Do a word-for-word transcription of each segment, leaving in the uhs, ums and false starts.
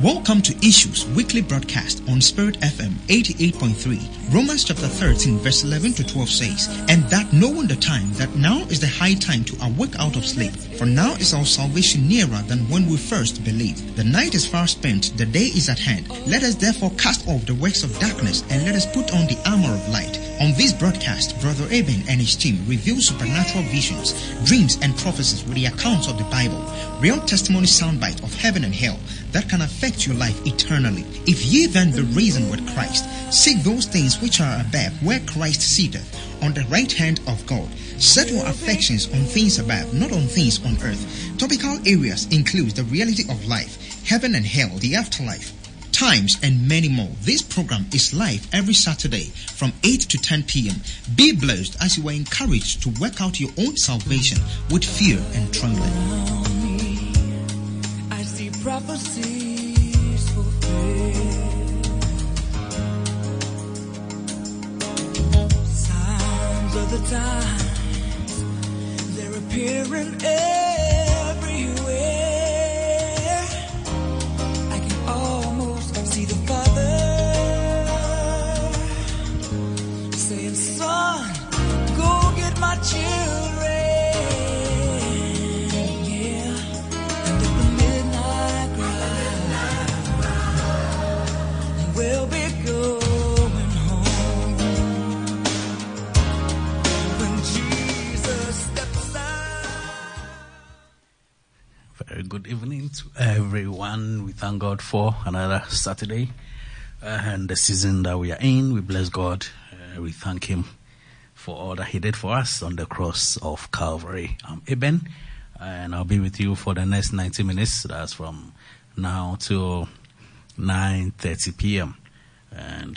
Welcome to Issues Weekly Broadcast on Spirit F M eighty-eight point three. Romans chapter thirteen verse eleven to twelve says, "And that knowing the time, that now is the high time to awake out of sleep. For now is our salvation nearer than when we first believed. The night is far spent, the day is at hand. Let us therefore cast off the works of darkness and let us put on the armor of light." On this broadcast, Brother Eben and his team reveal supernatural visions, dreams and prophecies with the accounts of the Bible, real testimony soundbite of heaven and hell that can affect your life eternally. If ye then be risen with Christ, seek those things which are above, where Christ sitteth, on the right hand of God. Set your affections on things above, not on things on earth. Topical areas include the reality of life, heaven and hell, the afterlife, times, and many more. This program is live every Saturday from eight to ten p.m. Be blessed as you are encouraged to work out your own salvation with fear and trembling. I see prophecies fulfilled, signs of the times, they're appearing everywhere. I can almost see the Father saying, "Son, go get my children." Yeah, and at the midnight cry, we'll be going home when Jesus steps out. Very good evening to everyone. We thank God for another Saturday uh, and the season that we are in. We bless God. Uh, we thank Him for all that He did for us on the cross of Calvary. I'm Eben, and I'll be with you for the next ninety minutes. That's from now till nine thirty p.m. And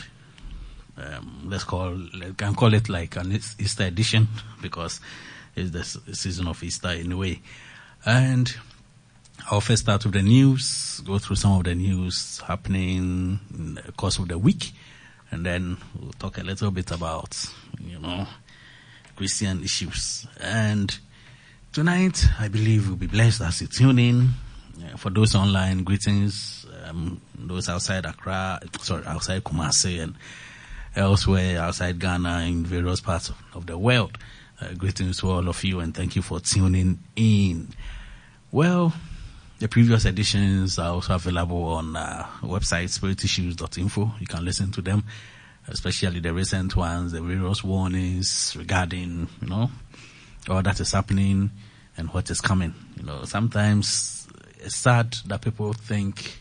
um, let's call, let can call it like an Easter edition because it's the season of Easter anyway. And I'll first start with the news, go through some of the news happening in the course of the week, and then we'll talk a little bit about, you know, Christian issues. And tonight, I believe we'll be blessed as you tune in. Uh, for those online, greetings. Um, those outside Accra, sorry, outside Kumasi and elsewhere, outside Ghana, in various parts of, of the world. Uh, greetings to all of you, and thank you for tuning in. Well, the previous editions are also available on uh, website spirit issues dot info. You can listen to them, especially the recent ones, the various warnings regarding, you know, all that is happening and what is coming. You know, sometimes it's sad that people think,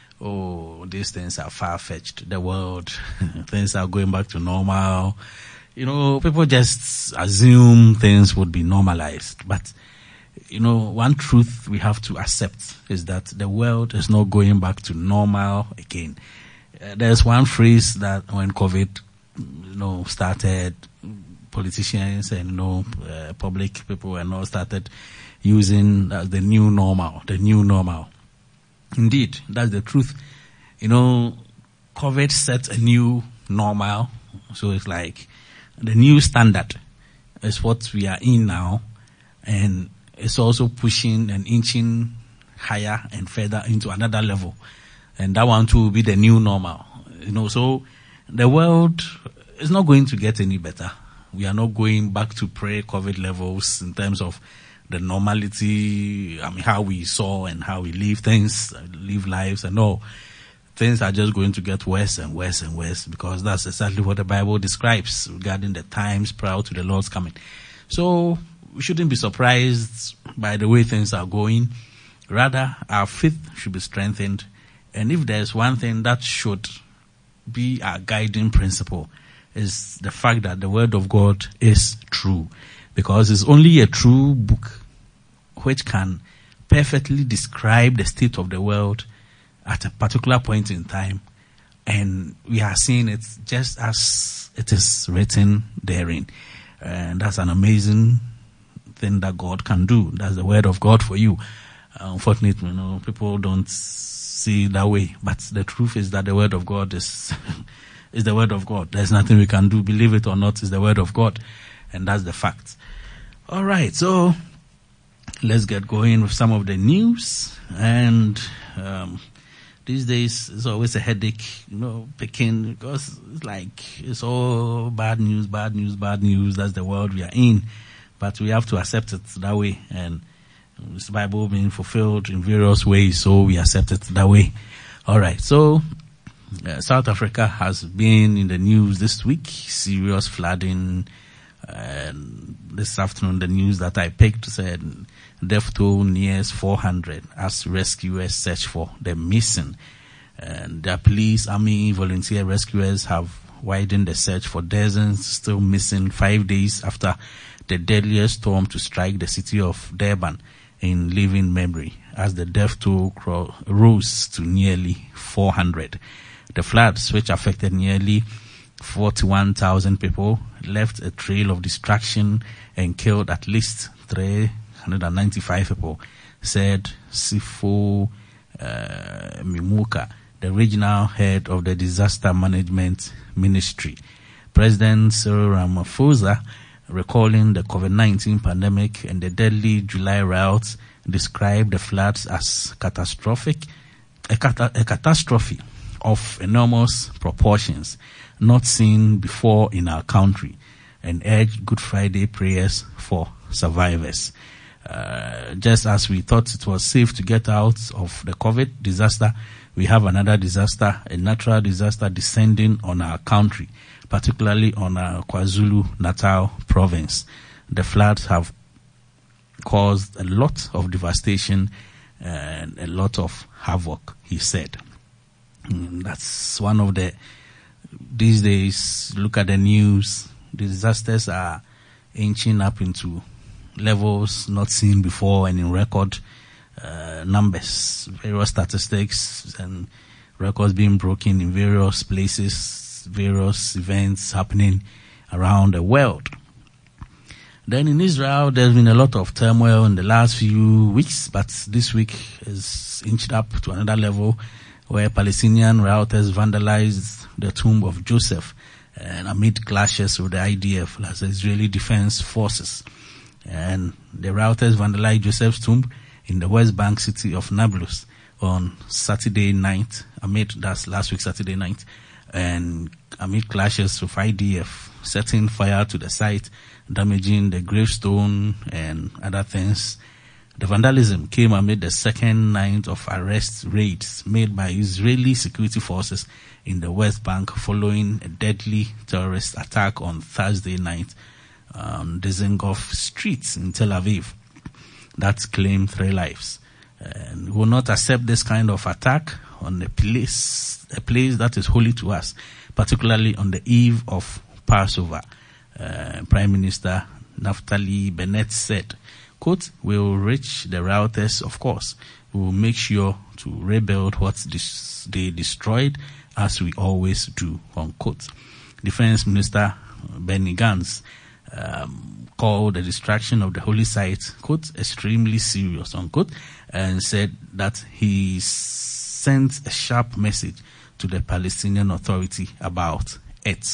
oh, these things are far-fetched. The world, things are going back to normal. You know, people just assume things would be normalized. But, you know, one truth we have to accept is that the world is not going back to normal again. Uh, there's one phrase that when COVID, you know, started, politicians and, you know, uh, public people and all started using as the new normal, the new normal. Indeed, that's the truth. You know, COVID set a new normal. So it's like the new standard is what we are in now. And it's also pushing and inching higher and further into another level. And that one too will be the new normal. You know, so the world is not going to get any better. We are not going back to pre-COVID levels in terms of the normality, I mean, how we saw and how we live things, live lives and all. Things are just going to get worse and worse and worse because that's exactly what the Bible describes regarding the times prior to the Lord's coming. So we shouldn't be surprised by the way things are going. Rather, our faith should be strengthened. And if there's one thing that should be our guiding principle, is the fact that the Word of God is true. Because it's only a true book which can perfectly describe the state of the world at a particular point in time. And we are seeing it just as it is written therein. And that's an amazing thing that God can do. That's the Word of God for you. Uh, unfortunately, you know, people don't see it that way. But the truth is that the Word of God is, is the Word of God. There's nothing we can do. Believe it or not, it's the Word of God. And that's the fact. All right, so let's get going with some of the news. And um, these days it's always a headache, you know, picking, because it's like, it's all bad news, bad news, bad news. That's the world we are in. But we have to accept it that way. And this Bible being fulfilled in various ways, so we accept it that way. All right. So uh, South Africa has been in the news this week. Serious flooding. And this afternoon, the news that I picked said death toll nears four hundred as rescuers search for the missing. And the police, army, volunteer rescuers have widened the search for dozens still missing five days after the deadliest storm to strike the city of Durban in living memory, as the death toll cro- rose to nearly four hundred. The floods, which affected nearly forty-one thousand people, left a trail of destruction and killed at least three hundred ninety-five people, said Sifo uh, Mimuka, the regional head of the Disaster Management Ministry. President Cyril Ramaphosa, recalling the COVID nineteen pandemic and the deadly July riots, described the floods as catastrophic, a, cata- a catastrophe of enormous proportions not seen before in our country, and urged Good Friday prayers for survivors. Uh, just as we thought it was safe to get out of the COVID disaster, we have another disaster, a natural disaster descending on our country, particularly on our KwaZulu-Natal province. The floods have caused a lot of devastation and a lot of havoc, he said. And that's one of the, these days, look at the news, the disasters are inching up into levels not seen before and in record uh, numbers, various statistics and records being broken in various places, various events happening around the world. Then in Israel, there's been a lot of turmoil in the last few weeks, but this week is inched up to another level where Palestinian rioters vandalized the tomb of Joseph and amid clashes with the I D F, that's the Israeli Defense Forces. And the rioters vandalized Joseph's tomb in the West Bank city of Nablus on Saturday night, amid, that's last week Saturday night, and amid clashes with I D F, setting fire to the site, damaging the gravestone and other things. The vandalism came amid the second night of arrest raids made by Israeli security forces in the West Bank following a deadly terrorist attack on Thursday night on Dizengoff Street in Tel Aviv that claimed three lives. And we will not accept this kind of attack on a place, a place that is holy to us, particularly on the eve of Passover. Uh, Prime Minister Naftali Bennett said, quote, "We will reach the rioters, of course. We will make sure to rebuild what dis- they destroyed, as we always do," unquote. Defense Minister Benny Gantz um, called the destruction of the holy site, quote, "extremely serious," unquote, and said that he sent a sharp message to the Palestinian Authority about it.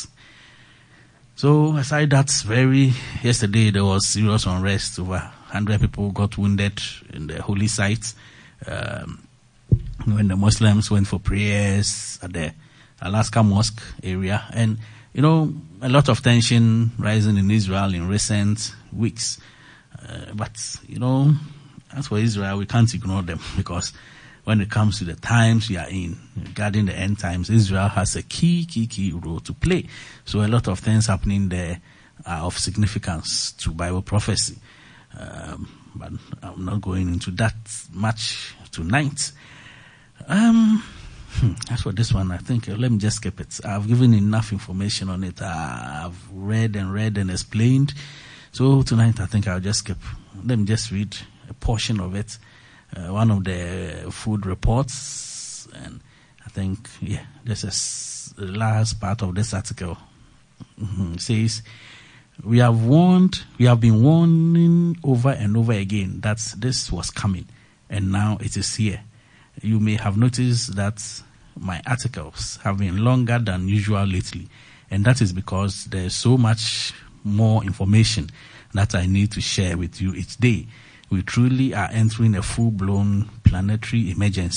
So aside that, very yesterday there was serious unrest. Over one hundred people got wounded in the holy sites um, when the Muslims went for prayers at the Alaska Mosque area. And, you know, a lot of tension rising in Israel in recent weeks. Uh, but, you know, as for Israel, we can't ignore them, because when it comes to the times we are in, regarding the end times, Israel has a key, key, key role to play. So a lot of things happening there are of significance to Bible prophecy. Um, but I'm not going into that much tonight. Um, as for this one, I think, uh, let me just skip it. I've given enough information on it. Uh, I've read and read and explained. So tonight, I think I'll just skip. Let me just read a portion of it. Uh, one of the food reports, and I think, yeah, this is the last part of this article. Mm-hmm. It says, we have warned, we have been warning over and over again that this was coming, and now it is here. You may have noticed that my articles have been longer than usual lately, and that is because there's so much more information that I need to share with you each day. We truly are entering a full-blown planetary emergency,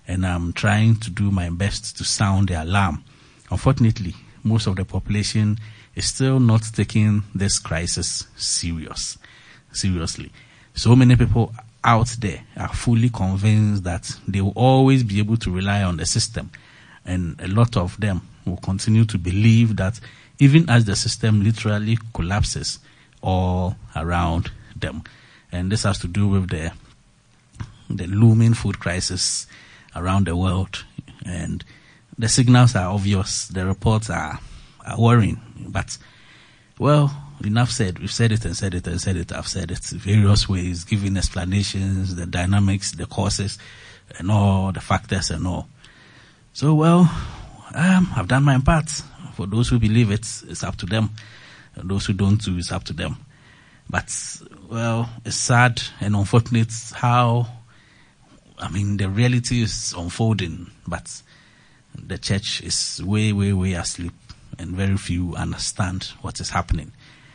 and I'm trying to do my best to sound the alarm. Unfortunately, most of the population is still not taking this crisis serious, seriously. So many people out there are fully convinced that they will always be able to rely on the system, and a lot of them will continue to believe that even as the system literally collapses all around them. And this has to do with the the looming food crisis around the world. And the signals are obvious. The reports are, are worrying. But, well, enough said. We've said it and said it and said it. I've said it in various ways, giving explanations, the dynamics, the causes, and all the factors and all. So, well, um, I've done my part. For those who believe it, it's up to them. And those who don't too, it's up to them. But, well, it's sad and unfortunate how, I mean, the reality is unfolding, but the church is way, way, way asleep, and very few understand what is happening.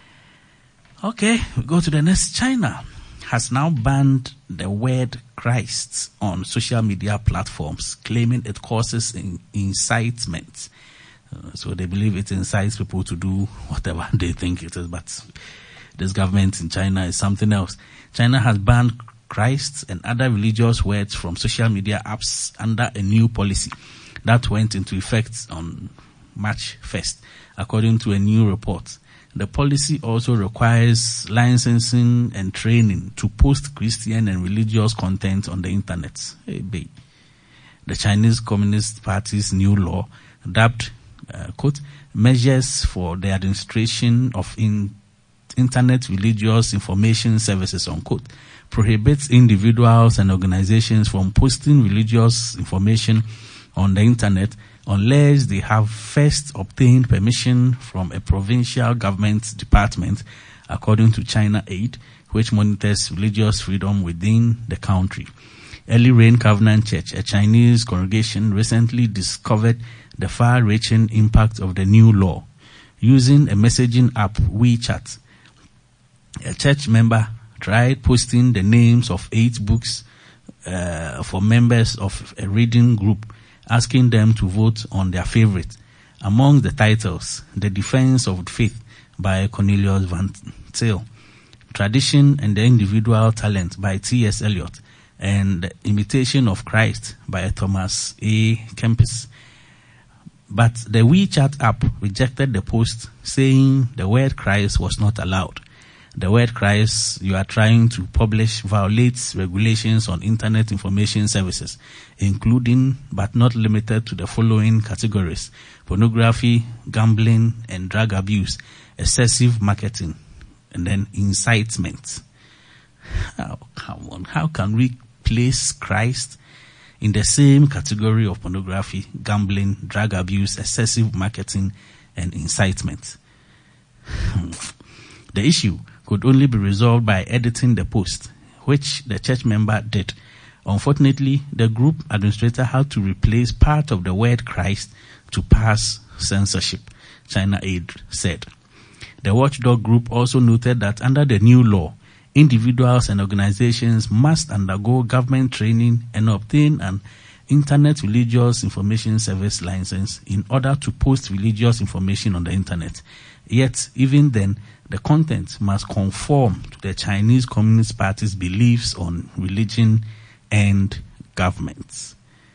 Okay, we go to the next. China has now banned the word Christ on social media platforms, claiming it causes in, incitement. Uh, so they believe it incites people to do whatever they think it is, but this government in China is something else. China has banned Christ and other religious words from social media apps under a new policy that went into effect on March first, according to a new report. The policy also requires licensing and training to post Christian and religious content on the internet. Hey, babe. The Chinese Communist Party's new law, dubbed, uh, quote, measures for the administration of in, internet religious information services, unquote, prohibits individuals and organizations from posting religious information on the internet unless they have first obtained permission from a provincial government department, according to China Aid, which monitors religious freedom within the country. Early Rain Covenant Church, a Chinese congregation, recently discovered the far-reaching impact of the new law. Using a messaging app, WeChat, a church member tried posting the names of eight books uh, for members of a reading group, asking them to vote on their favorite. Among the titles, The Defense of Faith by Cornelius Van Til, Tradition and the Individual Talent by T S Eliot, and The Imitation of Christ by Thomas A. Kempis. But the WeChat app rejected the post, saying the word Christ was not allowed. The word Christ you are trying to publish violates regulations on internet information services, including but not limited to the following categories: pornography, gambling, and drug abuse, excessive marketing, and then incitement. Oh, come on. How can we place Christ in the same category of pornography, gambling, drug abuse, excessive marketing, and incitement? The issue could only be resolved by editing the post, which the church member did. Unfortunately, the group administrator had to replace part of the word Christ to pass censorship, China Aid said. The watchdog group also noted that under the new law, individuals and organizations must undergo government training and obtain an Internet Religious Information Service license in order to post religious information on the internet. Yet, even then, the content must conform to the Chinese Communist Party's beliefs on religion and governments.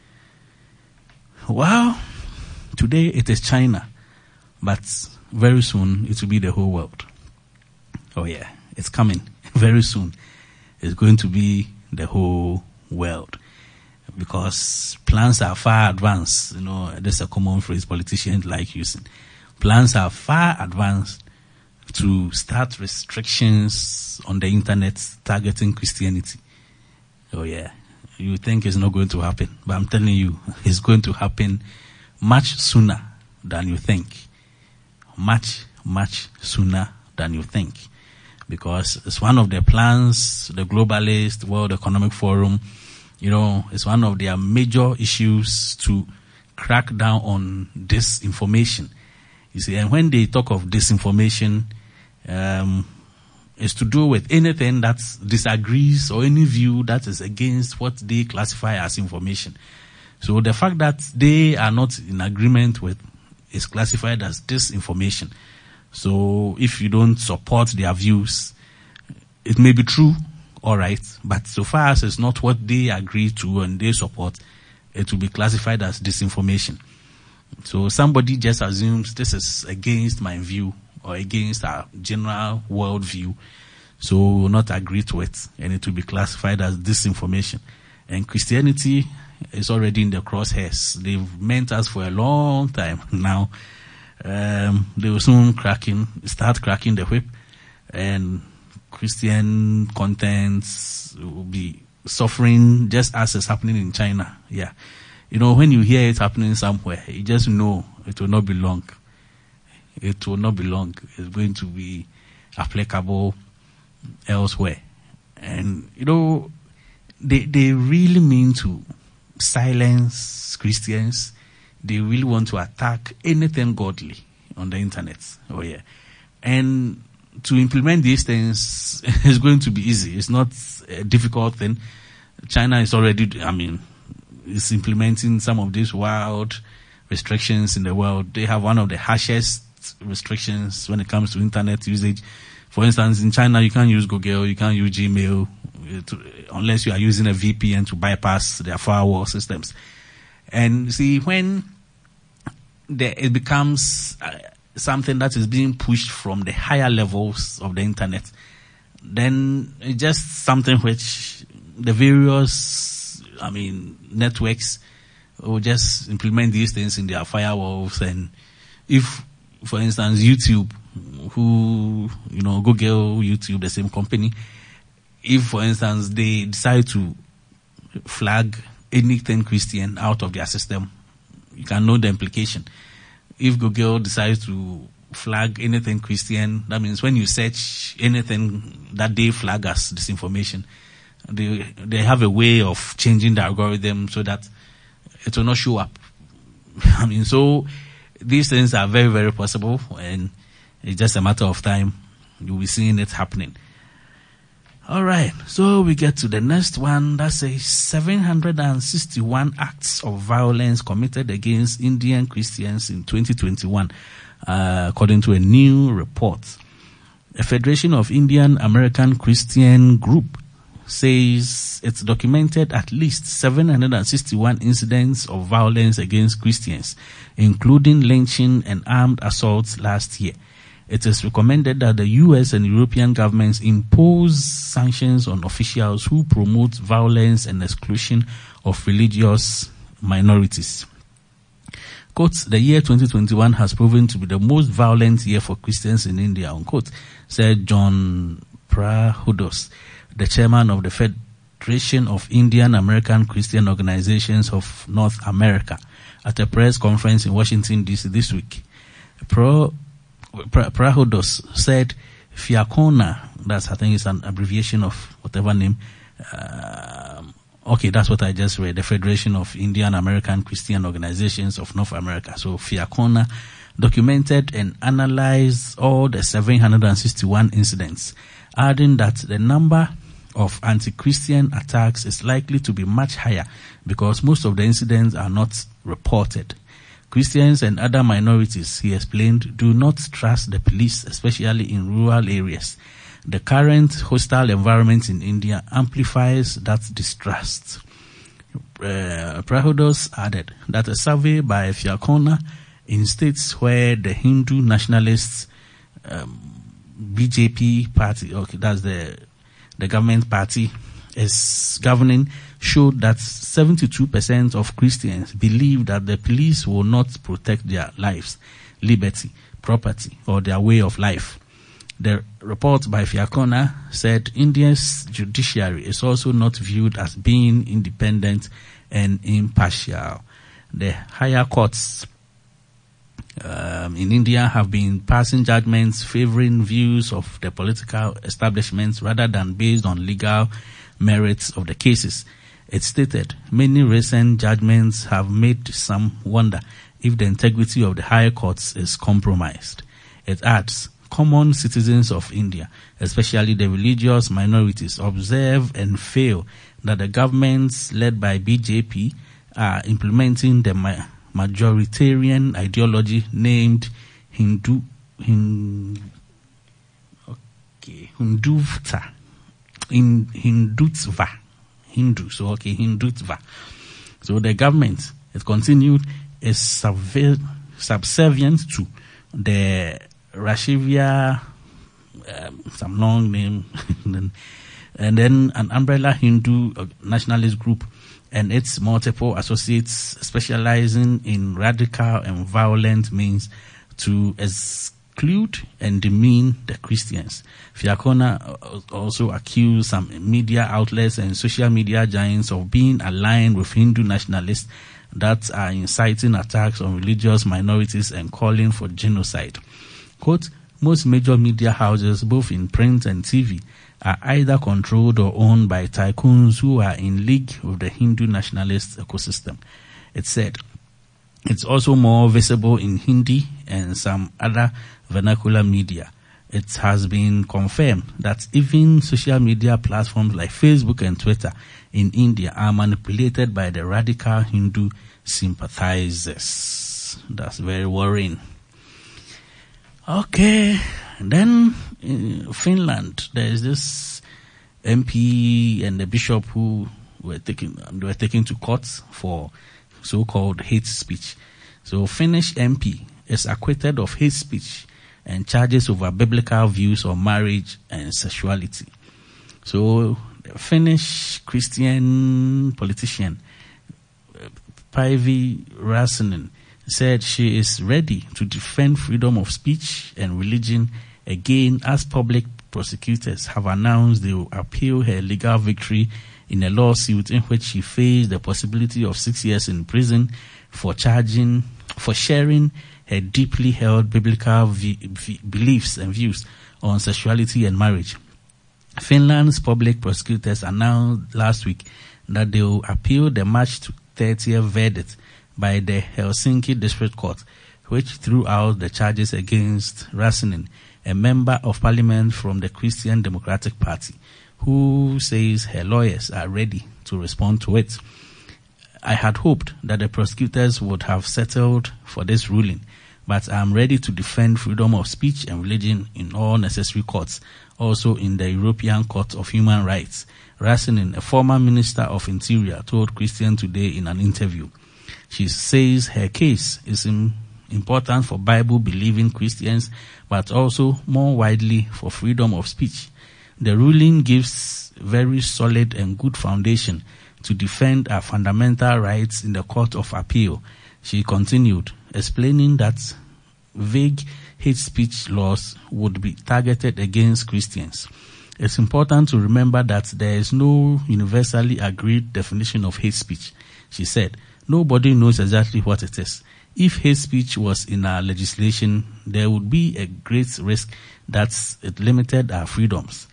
Well, today it is China, but very soon it will be the whole world. Oh yeah, it's coming. Very soon it's going to be the whole world, because plans are far advanced. You know, there's a common phrase politicians like using. Plans are far advanced to start restrictions on the internet targeting Christianity. Oh yeah, you think it's not going to happen, but I'm telling you, it's going to happen much sooner than you think. Much, much sooner than you think. Because it's one of the plans, the globalist World Economic Forum, you know, it's one of their major issues to crack down on disinformation. You see, and when they talk of disinformation, um, it's to do with anything that disagrees or any view that is against what they classify as information. So the fact that they are not in agreement with is classified as disinformation. So if you don't support their views, it may be true, all right, but so far as it's not what they agree to and they support, it will be classified as disinformation. So somebody just assumes this is against my view or against our general world view, so will not agree to it, and it will be classified as disinformation. And Christianity is already in the crosshairs. They've meant us for a long time now. Um, they will soon cracking, start cracking the whip, and Christian contents will be suffering just as is happening in China. Yeah. You know, when you hear it happening somewhere, you just know it will not be long. It will not be long. It's going to be applicable elsewhere. And, you know, they, they really mean to silence Christians. They really want to attack anything godly on the internet. Oh yeah. And to implement these things is going to be easy. It's not a difficult thing. China is already, I mean, is implementing some of these wild restrictions in the world. They have one of the harshest restrictions when it comes to internet usage. For instance, in China, you can't use Google, you can't use Gmail, to, unless you are using a V P N to bypass their firewall systems. And see, when the, it becomes uh, something that is being pushed from the higher levels of the internet, then it's just something which the various, I mean, networks will just implement these things in their firewalls. And if, for instance, YouTube, who, you know, Google, YouTube, the same company, if, for instance, they decide to flag anything Christian out of their system, you can know the implication. If Google decides to flag anything Christian, that means when you search anything that they flag as disinformation, they they have a way of changing the algorithm so that it will not show up. I mean, so these things are very, very possible, and it's just a matter of time. You'll be seeing it happening. All right, so we get to the next one. That says seven hundred sixty-one acts of violence committed against Indian Christians in twenty twenty-one, uh, according to a new report. The Federation of Indian American Christian Group says it's documented at least seven hundred sixty-one incidents of violence against Christians, including lynching and armed assaults last year. It is recommended that the U S and European governments impose sanctions on officials who promote violence and exclusion of religious minorities. Quote, the year twenty twenty-one has proven to be the most violent year for Christians in India, unquote, said John Prahodos, the chairman of the Federation of Indian American Christian Organizations of North America, at a press conference in Washington, D C this week. Pro Prahodos said Fiacona, that's, I think it's an abbreviation of whatever name, uh, okay, that's what I just read, the Federation of Indian American Christian Organizations of North America. So Fiacona documented and analyzed all the seven hundred sixty-one incidents, adding that the number of anti-Christian attacks is likely to be much higher because most of the incidents are not reported. Christians and other minorities, he explained, do not trust the police, especially in rural areas. The current hostile environment in India amplifies that distrust. Uh, Prahodos added that a survey by Fiacona in states where the Hindu nationalists um, B J P party, okay, that's the the government party, is governing, showed that seventy-two percent of Christians believe that the police will not protect their lives, liberty, property, or their way of life. The report by Fiacona said India's judiciary is also not viewed as being independent and impartial. The higher courts um, in India have been passing judgments favoring views of the political establishment rather than based on legal merits of the cases. It stated, many recent judgments have made some wonder if the integrity of the higher courts is compromised. It adds, common citizens of India, especially the religious minorities, observe and feel that the governments led by B J P are implementing the ma- majoritarian ideology named Hindu, Hin, okay, Hindutva, in Hindutva, Hindu, so okay, Hindutva. So the government, it continued, is subver- subservient to the Rashivya, um, some long name, and then an umbrella Hindu nationalist group and its multiple associates specializing in radical and violent means to exclude and demean the Christians. Fiacona also accused some media outlets and social media giants of being aligned with Hindu nationalists that are inciting attacks on religious minorities and calling for genocide. Quote, most major media houses, both in print and T V, are either controlled or owned by tycoons who are in league with the Hindu nationalist ecosystem. It said, it's also more visible in Hindi and some other vernacular media. It has been confirmed that even social media platforms like Facebook and Twitter in India are manipulated by the radical Hindu sympathizers. That's very worrying. Okay, and then in Finland, there is this M P and the bishop who were taken, they were taken to court for so-called hate speech. So Finnish M P is acquitted of hate speech and charges over biblical views on marriage and sexuality. So the Finnish Christian politician Päivi Räsänen said she is ready to defend freedom of speech and religion again as public prosecutors have announced they will appeal her legal victory in a lawsuit in which she faced the possibility of six years in prison for charging, for sharing her deeply held biblical v- v- beliefs and views on sexuality and marriage. Finland's public prosecutors announced last week that they will appeal the March thirtieth verdict by the Helsinki District Court, which threw out the charges against Räsänen, a member of parliament from the Christian Democratic Party, who says her lawyers are ready to respond to it. I had hoped that the prosecutors would have settled for this ruling, but I am ready to defend freedom of speech and religion in all necessary courts, also in the European Court of Human Rights. Räsänen, a former Minister of Interior, told Christian Today in an interview. She says her case is in, important for Bible-believing Christians, but also more widely for freedom of speech. The ruling gives very solid and good foundation to defend our fundamental rights in the Court of Appeal. She continued, explaining that vague hate speech laws would be targeted against Christians. It's important to remember that there is no universally agreed definition of hate speech. She said, nobody knows exactly what it is. If hate speech was in our legislation, there would be a great risk that it limited our freedoms.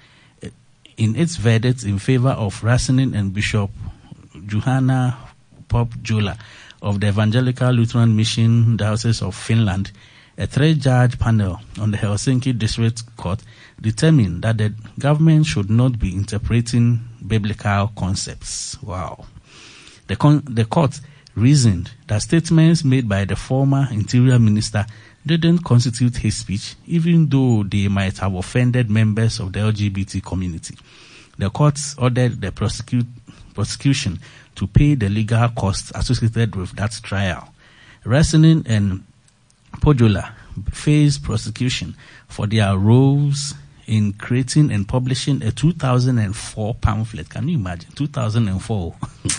In its verdict in favor of Räsänen and Bishop Juhana Popjola of the Evangelical Lutheran Mission Diocese of Finland, a three-judge panel on the Helsinki District Court determined that the government should not be interpreting biblical concepts. Wow. The, con- the court reasoned that statements made by the former Interior Minister didn't constitute hate speech, even though they might have offended members of the L G B T community. The court ordered the prosecute, prosecution to pay the legal costs associated with that trial. Räsänen and Popjola faced prosecution for their roles in creating and publishing a two thousand four pamphlet. Can you imagine? two thousand four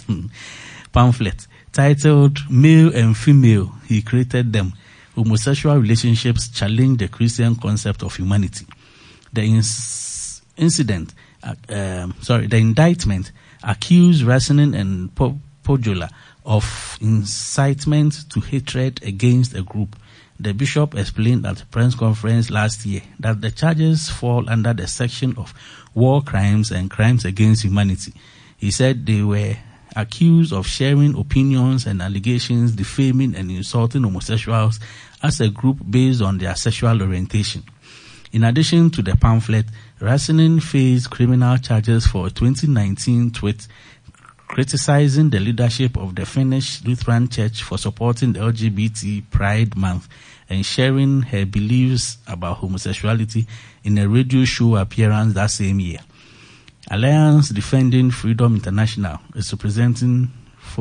pamphlet titled Male and Female, He Created Them. Homosexual relationships challenge the Christian concept of humanity. The ins- incident, uh, um, sorry, the indictment accused Räsänen and Popjola of incitement to hatred against a group. The bishop explained at a press conference last year that the charges fall under the section of war crimes and crimes against humanity. He said they were accused of sharing opinions and allegations defaming and insulting homosexuals as a group based on their sexual orientation. In addition to the pamphlet, Räsänen faced criminal charges for a twenty nineteen tweet criticizing the leadership of the Finnish Lutheran Church for supporting the L G B T Pride Month and sharing her beliefs about homosexuality in a radio show appearance that same year. Alliance Defending Freedom International is representing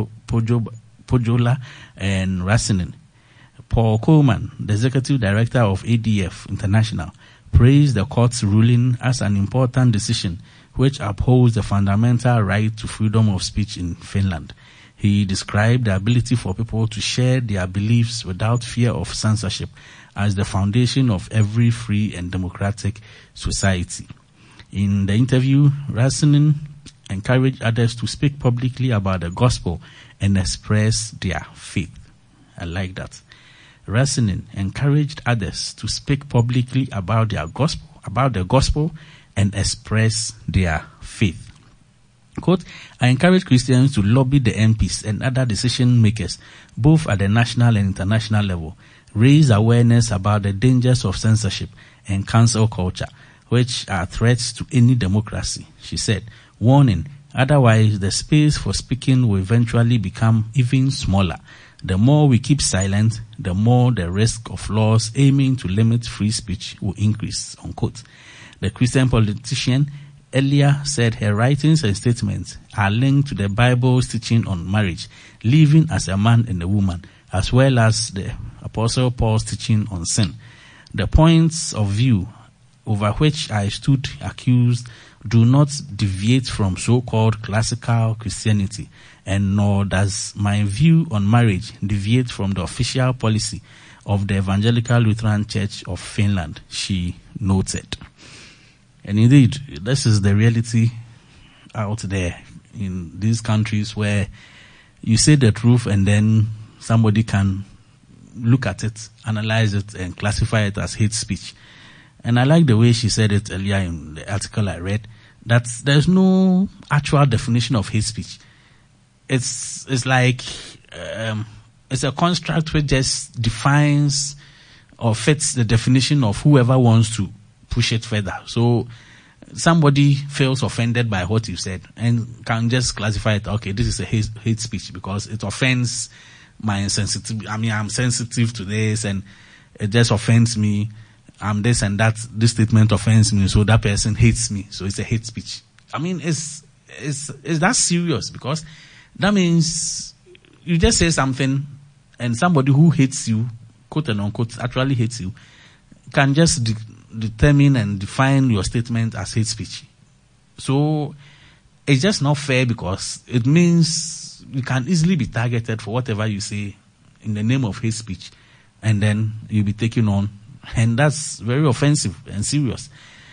Pojola and Racinen. Paul Coleman, the executive director of A D F International, praised the court's ruling as an important decision which upholds the fundamental right to freedom of speech in Finland. He described the ability for people to share their beliefs without fear of censorship as the foundation of every free and democratic society. In the interview, Racinen encouraged others to speak publicly about the gospel and express their faith. I like that. Racinen encouraged others to speak publicly about their gospel, about the gospel and express their faith. Quote, I encourage Christians to lobby the M Ps and other decision makers, both at the national and international level, raise awareness about the dangers of censorship and cancel culture, which are threats to any democracy, she said, warning, otherwise the space for speaking will eventually become even smaller. The more we keep silent, the more the risk of laws aiming to limit free speech will increase, unquote. The Christian politician earlier said her writings and statements are linked to the Bible's teaching on marriage, living as a man and a woman, as well as the Apostle Paul's teaching on sin. The points of view over which I stood accused do not deviate from so-called classical Christianity, and nor does my view on marriage deviate from the official policy of the Evangelical Lutheran Church of Finland, she noted. And indeed, this is the reality out there in these countries where you say the truth and then somebody can look at it, analyze it, and classify it as hate speech. And I like the way she said it earlier in the article I read, that there's no actual definition of hate speech. It's it's like um, it's a construct which just defines or fits the definition of whoever wants to push it further. So somebody feels offended by what you said and can just classify it, okay, this is a hate, hate speech because it offends my sensitivity. I mean, I'm sensitive to this and it just offends me. I'm this and that. This statement offends me, so that person hates me. So it's a hate speech. I mean, it's it's it's that serious because that means you just say something and somebody who hates you, quote and unquote, actually hates you, can just de- determine and define your statement as hate speech. So it's just not fair because it means you can easily be targeted for whatever you say in the name of hate speech, and then you'll be taken on. And that's very offensive and serious.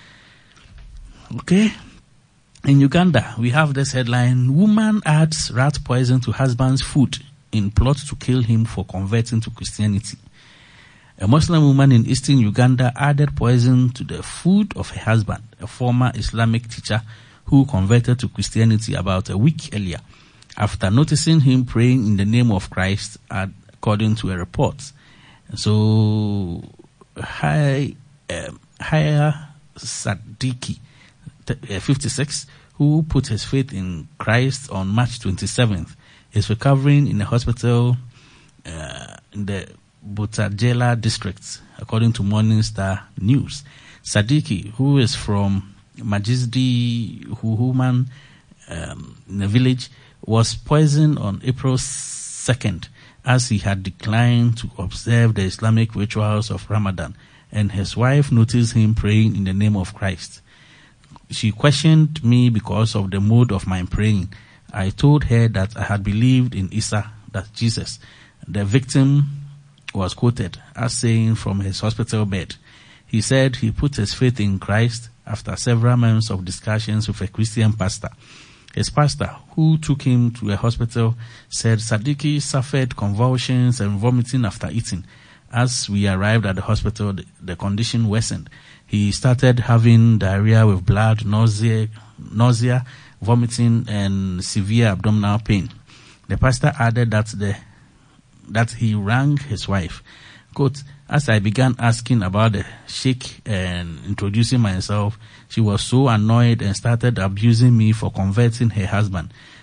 Okay. In Uganda, we have this headline, woman adds rat poison to husband's food in plot to kill him for converting to Christianity. A Muslim woman in eastern Uganda added poison to the food of her husband, a former Islamic teacher who converted to Christianity about a week earlier, after noticing him praying in the name of Christ, according to a report. So, Hi, um, Haya Sadiki, fifty-six, who put his faith in Christ on March twenty-seventh, is recovering in a hospital uh, in the Butajela district, according to Morning Star News. Sadiki, who is from Majizdi Huhuman um, in the village, was poisoned on April second, as he had declined to observe the Islamic rituals of Ramadan, and his wife noticed him praying in the name of Christ. She questioned me because of the mode of my praying. I told her that I had believed in Isa, that Jesus. The victim was quoted as saying from his hospital bed. He said he put his faith in Christ after several months of discussions with a Christian pastor. His pastor, who took him to a hospital, said Sadiki suffered convulsions and vomiting after eating. As we arrived at the hospital, the, the condition worsened. He started having diarrhea with blood, nausea, nausea, vomiting, and severe abdominal pain. The pastor added that the that he rang his wife. Quote, as I began asking about the sheikh and introducing myself, she was so annoyed and started abusing me for converting her husband.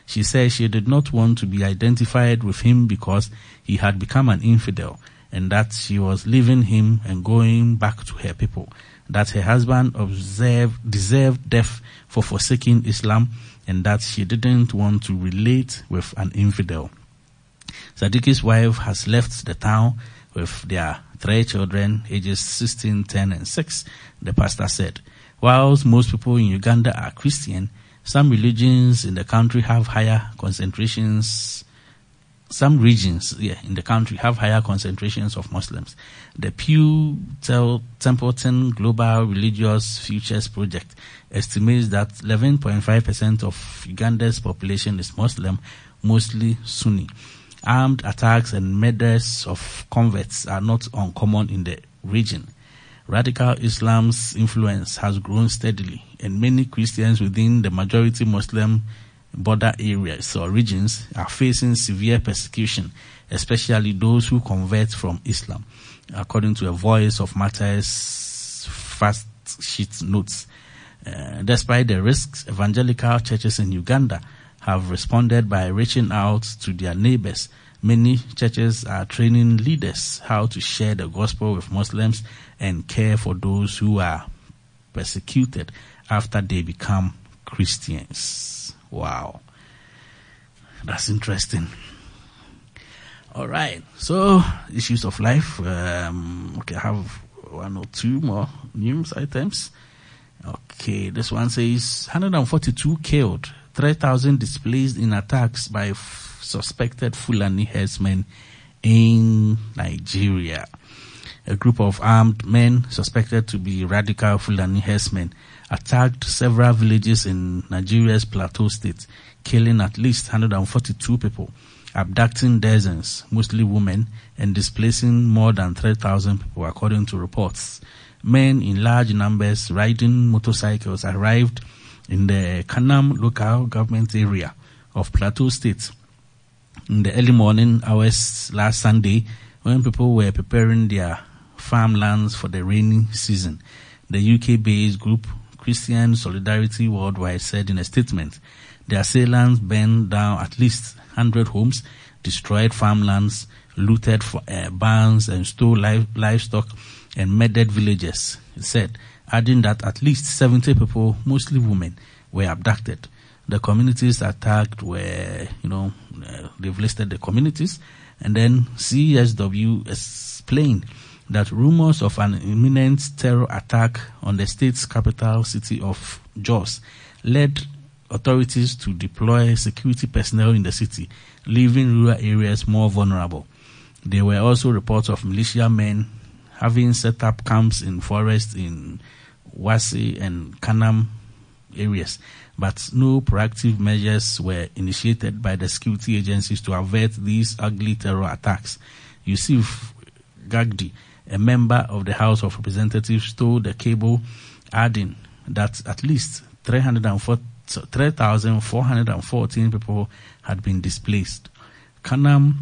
She said she did not want to be identified with him because he had become an infidel, and that she was leaving him and going back to her people, that her husband observed, deserved death for forsaking Islam, and that she didn't want to relate with an infidel. Sadiqi's wife has left the town with their three children, ages sixteen, ten, and six, the pastor said. Whilst most people in Uganda are Christian, some religions in the country have higher concentrations Some regions yeah, in the country have higher concentrations of Muslims. The Pew Tel- Templeton Global Religious Futures Project estimates that eleven point five percent of Uganda's population is Muslim, mostly Sunni. Armed attacks and murders of converts are not uncommon in the region. Radical Islam's influence has grown steadily, and many Christians within the majority Muslim border areas or regions are facing severe persecution, especially those who convert from Islam, according to a Voice of Martyrs fast sheet notes. Uh, despite the risks, evangelical churches in Uganda have responded by reaching out to their neighbors. Many churches are training leaders how to share the gospel with Muslims and care for those who are persecuted after they become Christians. Wow. That's interesting. All right. So, issues of life. Um, okay, I have one or two more news items. Okay, this one says one hundred forty-two killed, three thousand displaced in attacks by f- suspected Fulani herdsmen in Nigeria. A group of armed men suspected to be radical Fulani herdsmen attacked several villages in Nigeria's Plateau State, killing at least one hundred forty-two people, abducting dozens, mostly women, and displacing more than three thousand people, according to reports. Men in large numbers riding motorcycles arrived in the Kanam local government area of Plateau State in the early morning hours last Sunday, when people were preparing their farmlands for the rainy season. The U K-based group Christian Solidarity Worldwide said in a statement, the assailants burned down at least one hundred homes, destroyed farmlands, looted for, uh, barns, and stole live, livestock and murdered villagers. It said, adding that at least seventy people, mostly women, were abducted. The communities attacked were, you know, uh, they've listed the communities. And then C S W explained that rumors of an imminent terror attack on the state's capital city of Jos led authorities to deploy security personnel in the city, leaving rural areas more vulnerable. There were also reports of militiamen having set up camps in forests in Wasi and Kanam areas, but no proactive measures were initiated by the security agencies to avert these ugly terror attacks. Yusuf Gagdi, a member of the House of Representatives, told the cable, adding that at least three thousand four hundred fourteen people had been displaced. Kanam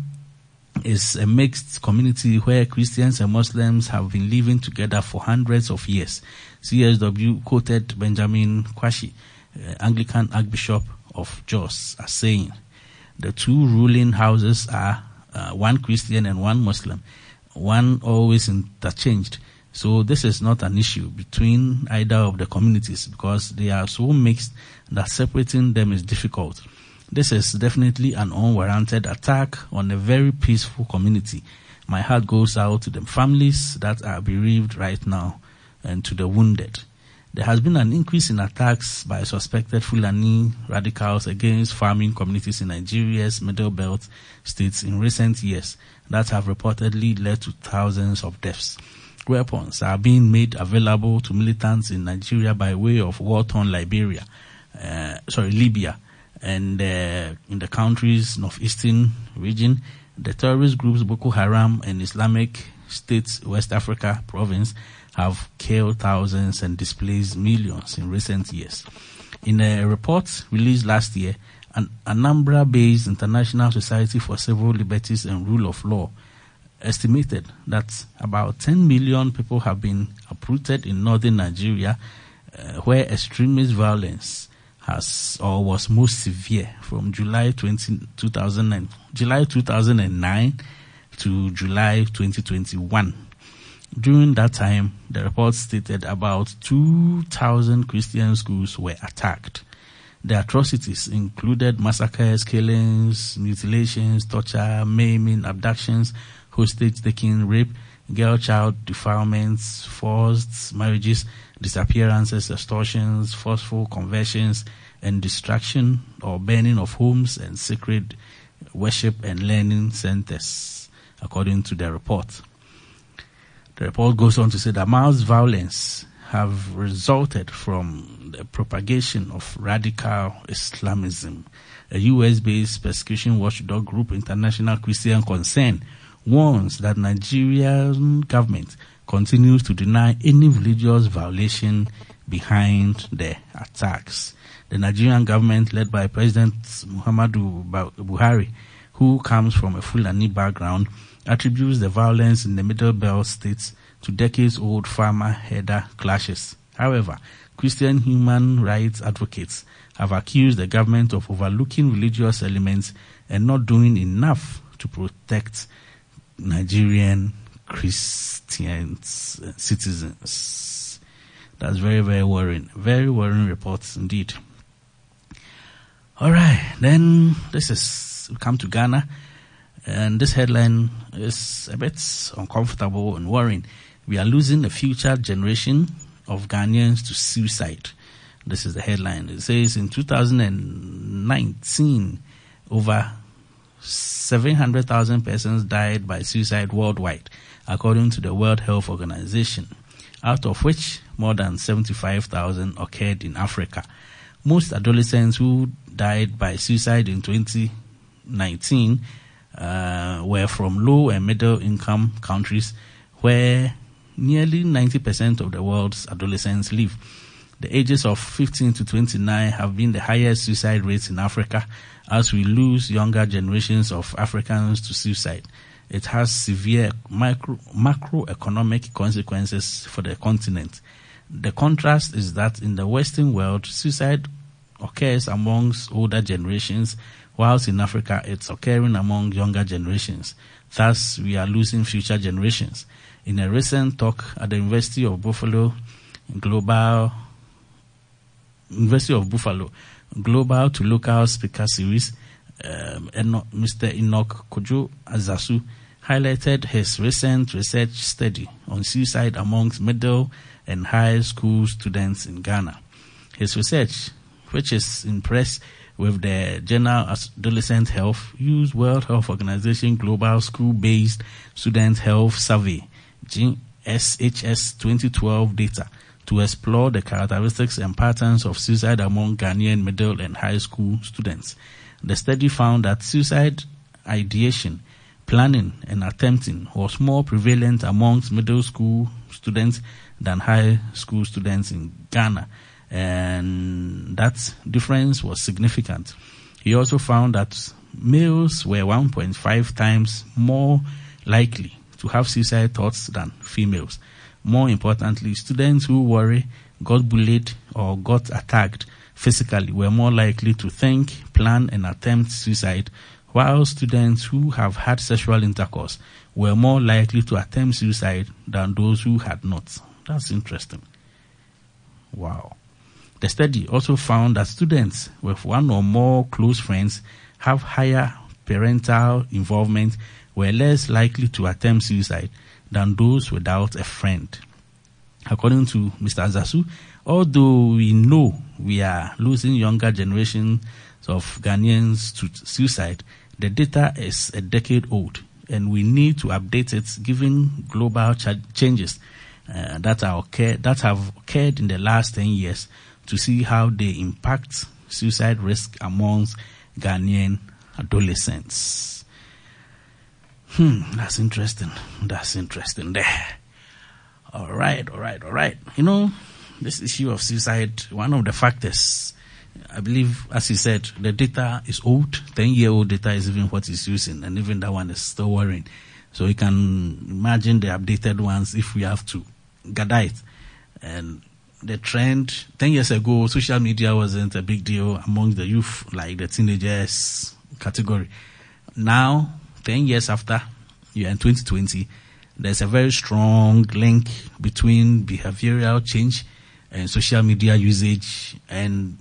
is a mixed community where Christians and Muslims have been living together for hundreds of years. C S W quoted Benjamin Kwashi, uh, Anglican Archbishop of Jos, as saying, the two ruling houses are uh, one Christian and one Muslim, one always interchanged. So this is not an issue between either of the communities because they are so mixed that separating them is difficult. This is definitely an unwarranted attack on a very peaceful community. My heart goes out to the families that are bereaved right now and to the wounded. There has been an increase in attacks by suspected Fulani radicals against farming communities in Nigeria's Middle Belt states in recent years that have reportedly led to thousands of deaths. Weapons are being made available to militants in Nigeria by way of war-torn Liberia, uh, sorry, Libya, and uh, in the country's northeastern region. The terrorist groups Boko Haram and Islamic State West Africa province have killed thousands and displaced millions in recent years. In a report released last year, an Anambra-based International Society for Civil Liberties and Rule of Law estimated that about ten million people have been uprooted in northern Nigeria, uh, where extremist violence has or was most severe from July twentieth, two thousand nine, July two thousand nine to July twenty twenty-one. During that time, the report stated about two thousand Christian schools were attacked. The atrocities included massacres, killings, mutilations, torture, maiming, abductions, hostage-taking, rape, girl-child defilements, forced marriages, disappearances, extortions, forceful conversions, and destruction or burning of homes and sacred worship and learning centers, according to the report. The report goes on to say that mass violence have resulted from the propagation of radical Islamism. A U S-based persecution watchdog group, International Christian Concern, warns that Nigerian government continues to deny any religious violation behind the attacks. The Nigerian government, led by President Muhammadu Buhari, who comes from a Fulani background, attributes the violence in the Middle Belt states to decades-old farmer-herder clashes. However, Christian human rights advocates have accused the government of overlooking religious elements and not doing enough to protect Nigerian Christian citizens. That's very, very worrying. Very worrying reports indeed. All right, then this is, we come to Ghana, and this headline is a bit uncomfortable and worrying. We are losing a future generation of Ghanaians to suicide. This is the headline. It says in two thousand nineteen, over seven hundred thousand persons died by suicide worldwide, according to the World Health Organization, out of which more than seventy-five thousand occurred in Africa. Most adolescents who died by suicide in twenty nineteen uh, were from low and middle income countries where nearly ninety percent of the world's adolescents live. The ages of fifteen to twenty-nine have been the highest suicide rates in Africa as we lose younger generations of Africans to suicide. It has severe micro, macroeconomic consequences for the continent. The contrast is that in the Western world, suicide occurs amongst older generations, whilst in Africa it's occurring among younger generations. Thus, we are losing future generations. In a recent talk at the University of Buffalo, Global University of Buffalo, Global to Local Speaker Series, um, Mister Enoch Kojo Azasu highlighted his recent research study on suicide amongst middle and high school students in Ghana. His research, which is in press with the Journal Adolescent Health, used World Health Organization Global School-Based Student Health Survey, G S H S twenty twelve data to explore the characteristics and patterns of suicide among Ghanaian middle and high school students. The study found that suicide ideation, planning, and attempting was more prevalent amongst middle school students than high school students in Ghana, and that difference was significant. He also found that males were one point five times more likely to have suicide thoughts than females. More importantly, students who worry, got bullied, or got attacked physically were more likely to think, plan, and attempt suicide, while students who have had sexual intercourse were more likely to attempt suicide than those who had not. That's interesting. Wow. The study also found that students with one or more close friends have higher parental involvement were less likely to attempt suicide than those without a friend. According to Mister Azasu, although we know we are losing younger generations of Ghanaians to suicide, the data is a decade old and we need to update it given global ch- changes uh, that, are occur- that have occurred in the last ten years to see how they impact suicide risk amongst Ghanaian adolescents. Hmm, that's interesting. That's interesting there. All right, all right, all right. You know, this issue of suicide, one of the factors, I believe, as he said, the data is old. ten-year-old data is even what he's using, and even that one is still worrying. So you can imagine the updated ones if we have to gather it. And the trend ten years ago, social media wasn't a big deal among the youth, like the teenagers category. Now, ten years after, you're in twenty twenty, there's a very strong link between behavioral change and social media usage. And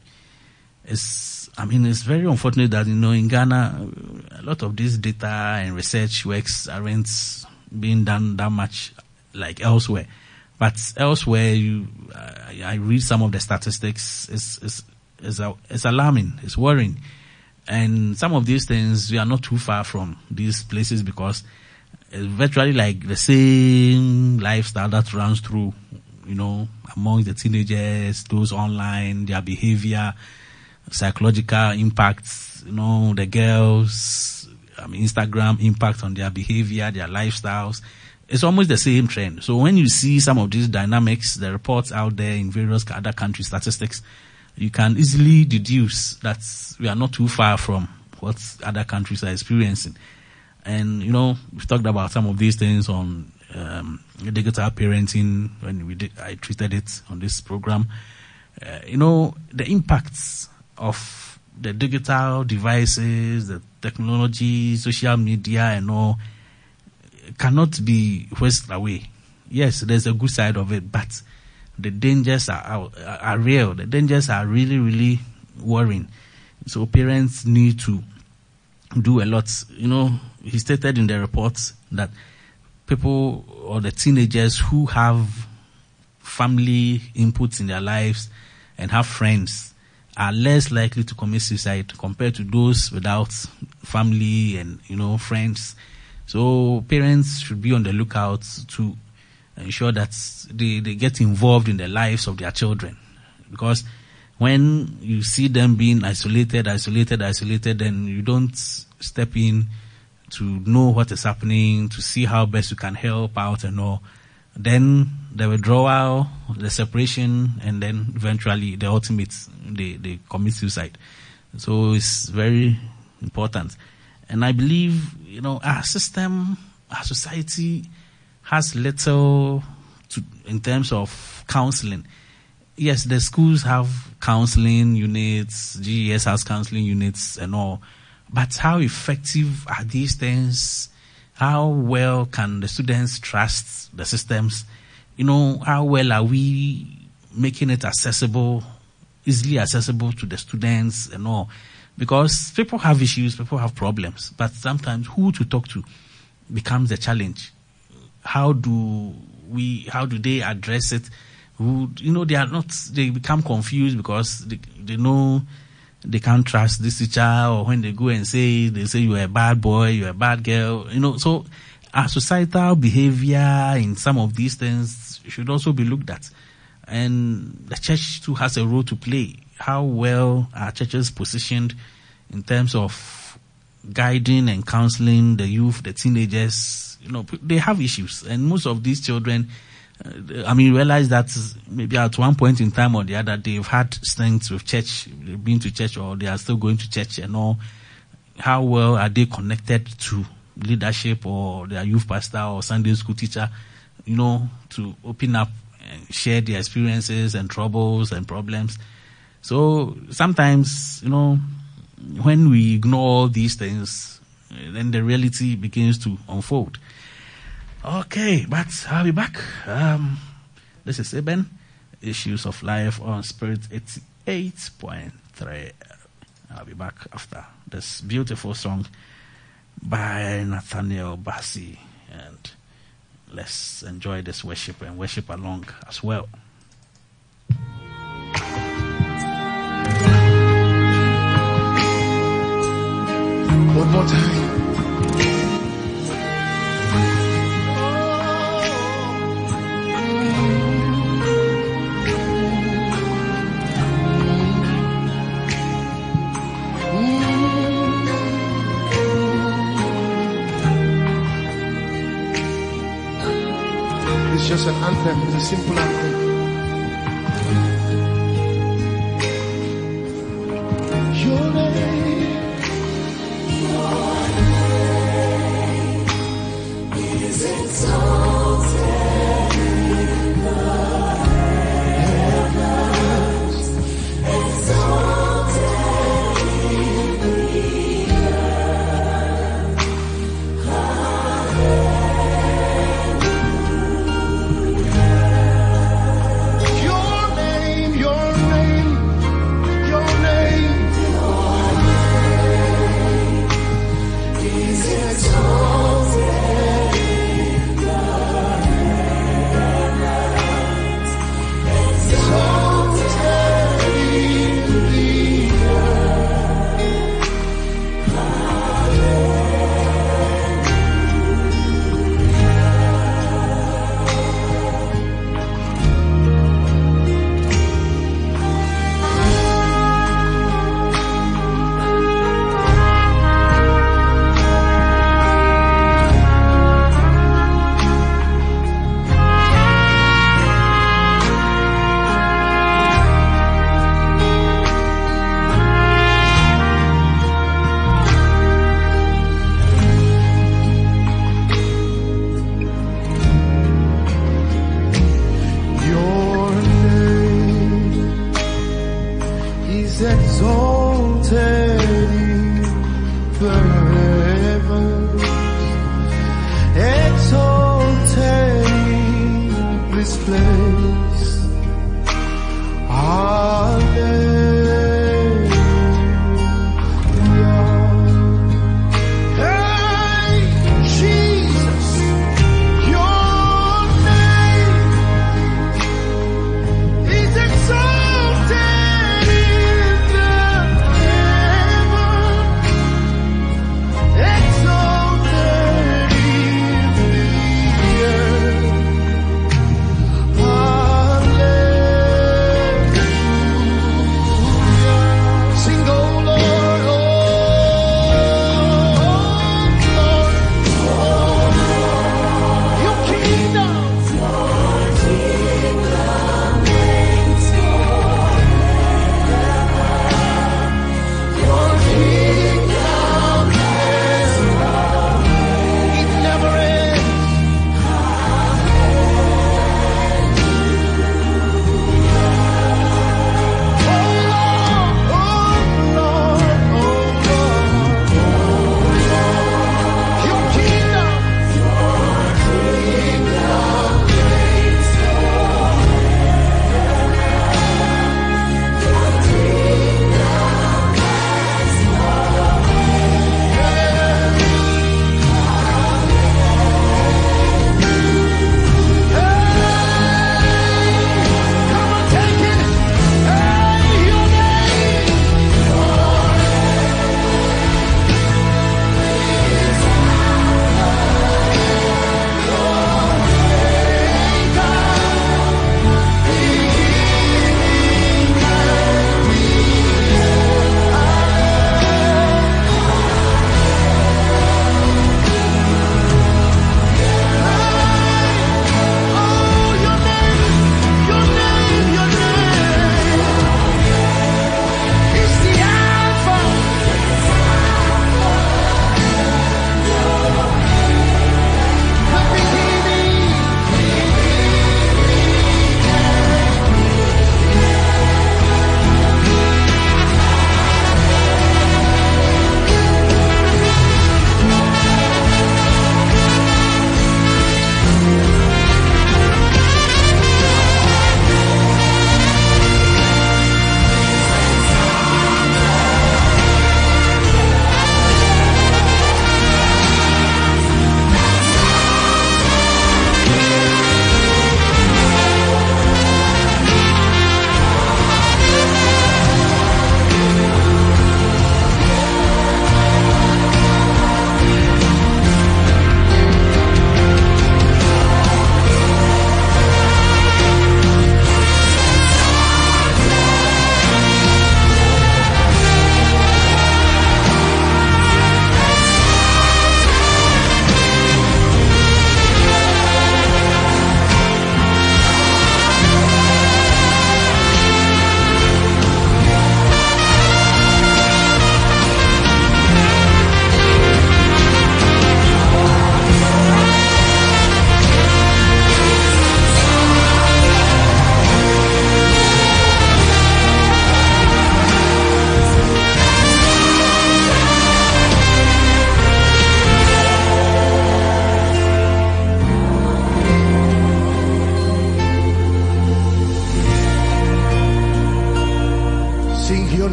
it's, I mean, it's very unfortunate that, you know, in Ghana, a lot of this data and research works aren't being done that much like elsewhere. But elsewhere, you, uh, I read some of the statistics. It's, it's, it's, it's alarming. It's worrying. And some of these things, we are not too far from these places because it's virtually like the same lifestyle that runs through, you know, among the teenagers, those online, their behavior, psychological impacts, you know, the girls, I mean, Instagram impact on their behavior, their lifestyles. It's almost the same trend. So when you see some of these dynamics, the reports out there in various other country statistics, you can easily deduce that we are not too far from what other countries are experiencing. And, you know, we've talked about some of these things on um, digital parenting when we did, I treated it on this program. Uh, you know, the impacts of the digital devices, the technology, social media and all, cannot be whisked away. Yes, there's a good side of it, but the dangers are, are, are real. The dangers are really, really worrying. So parents need to do a lot. You know, he stated in the reports that people or the teenagers who have family inputs in their lives and have friends are less likely to commit suicide compared to those without family and, you know, friends. So parents should be on the lookout to ensure that they, they get involved in the lives of their children. Because when you see them being isolated, isolated, isolated, then you don't step in to know what is happening, to see how best you can help out and all. Then the withdrawal, the separation, and then eventually the ultimate, they, they commit suicide. So it's very important. And I believe, you know, our system, our society has little to, in terms of counseling. Yes, the schools have counseling units, G E S has counseling units and all. But how effective are these things? How well can the students trust the systems? You know, how well are we making it accessible, easily accessible to the students and all? Because people have issues, people have problems, but sometimes who to talk to becomes a challenge. How do we, how do they address it? Who, you know, they are not, they become confused because they, they know they can't trust this teacher, or when they go and say, they say you're a bad boy, you're a bad girl, you know. So our societal behavior in some of these things should also be looked at. And the church too has a role to play. How well are churches positioned in terms of guiding and counseling the youth, the teenagers? You know, they have issues, and most of these children, uh, I mean, realize that maybe at one point in time or the other, they've had stints with church, they've been to church, or they are still going to church and all. How well are they connected to leadership or their youth pastor or Sunday school teacher, you know, to open up and share their experiences and troubles and problems? So sometimes, you know, when we ignore these things, then the reality begins to unfold. Okay, but I'll be back. Um, this is Eben, Issues of Life on Spirit eighty-eight point three. I'll be back after this beautiful song by Nathaniel Bassey, and let's enjoy this worship and worship along as well. One more time. It's just an anthem. It's a simple anthem. Your name. Is exalted in the heavens.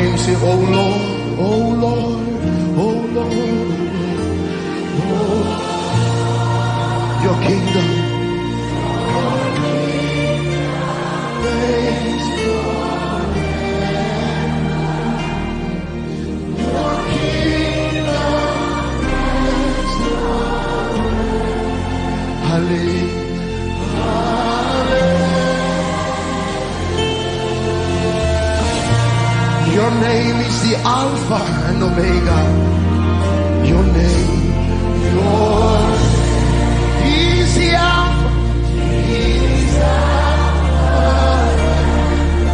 name, say, oh Lord, oh Lord, oh Lord, oh, your kingdom. Praise God. Your kingdom is now. Hallelujah. Your name is the Alpha and Omega. Your name, your name is the Alpha. Is Alpha and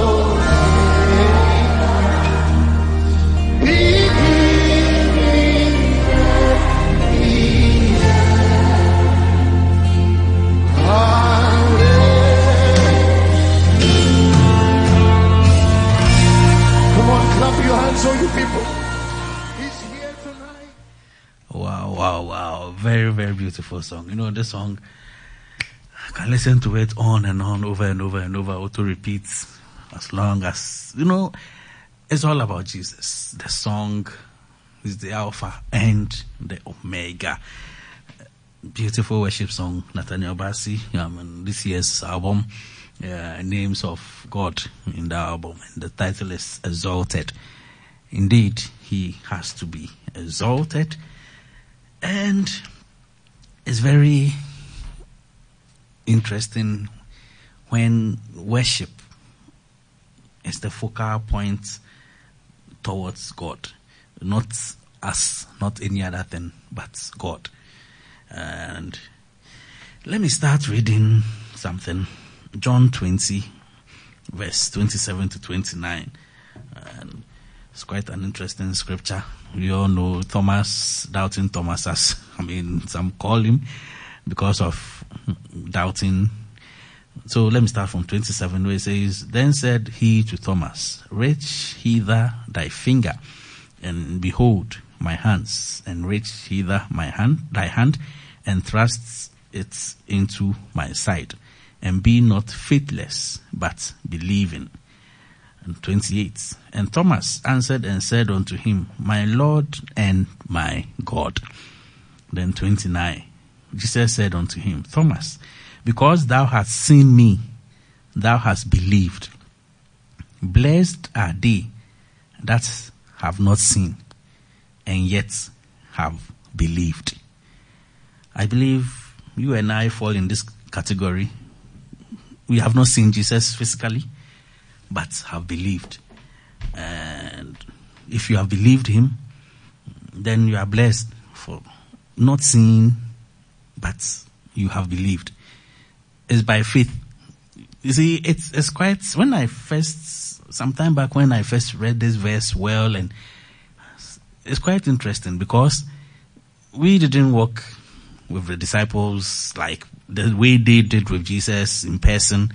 Omega. Beginning and end. Clap your hands, all you people. He's here tonight. Wow, wow, wow. Very, very beautiful song. You know, this song, I can listen to it on and on, over and over and over, auto repeats, as long as, you know, it's all about Jesus. The song is the Alpha and the Omega. Beautiful worship song, Nathaniel Bassey, um, this year's album. Uh, names of God in the album, and the title is Exalted. Indeed, he has to be exalted, and it's very interesting when worship is the focal point towards God, not us, not any other thing, but God. And let me start reading something. John twenty, verse twenty-seven to twenty-nine. And it's quite an interesting scripture. We all know Thomas, doubting Thomas, as I mean, some call him because of doubting. So let me start from twenty-seven, where it says, Then said he to Thomas, Reach hither thy finger, and behold my hands, and reach hither my hand, thy hand, and thrust it into my side. And be not faithless, but believing. And twenty-eight. And Thomas answered and said unto him, My Lord and my God. Then twenty-nine. Jesus said unto him, Thomas, because thou hast seen me, thou hast believed. Blessed are they that have not seen, and yet have believed. I believe you and I fall in this category. We have not seen Jesus physically, but have believed. And if you have believed him, then you are blessed for not seeing, but you have believed. It's by faith. You see, it's, it's quite, when I first, some time back when I first read this verse well, and it's quite interesting because we didn't walk with the disciples like the way they did with Jesus in person.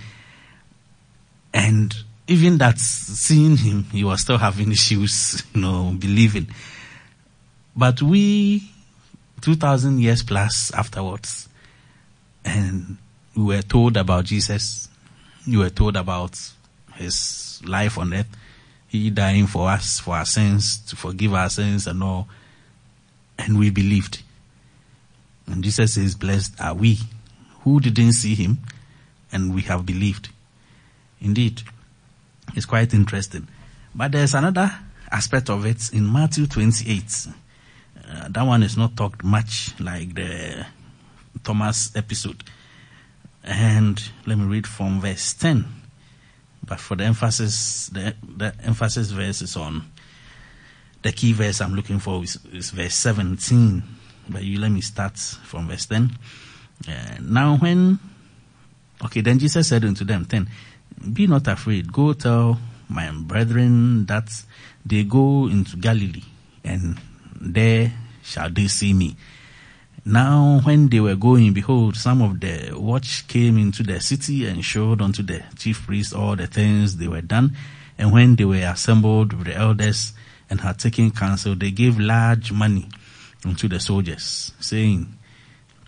And even that, seeing him, he was still having issues, you know, believing. But we, two thousand years plus afterwards, and we were told about Jesus, we were told about his life on earth, he dying for us, for our sins, to forgive our sins and all, and we believed. And Jesus says, blessed are we who didn't see him, and we have believed. Indeed, it's quite interesting. But there's another aspect of it in Matthew twenty-eight. Uh, that one is not talked much like the Thomas episode. And let me read from verse ten. But for the emphasis, the, the emphasis verse is on, the key verse I'm looking for is, is verse seventeen. But you let me start from verse ten. Uh, now when, okay, then Jesus said unto them, ten, be not afraid, go tell my brethren that they go into Galilee, and there shall they see me. Now when they were going, behold, some of the watch came into the city and showed unto the chief priests all the things they were done. And when they were assembled with the elders and had taken counsel, they gave large money unto the soldiers, saying,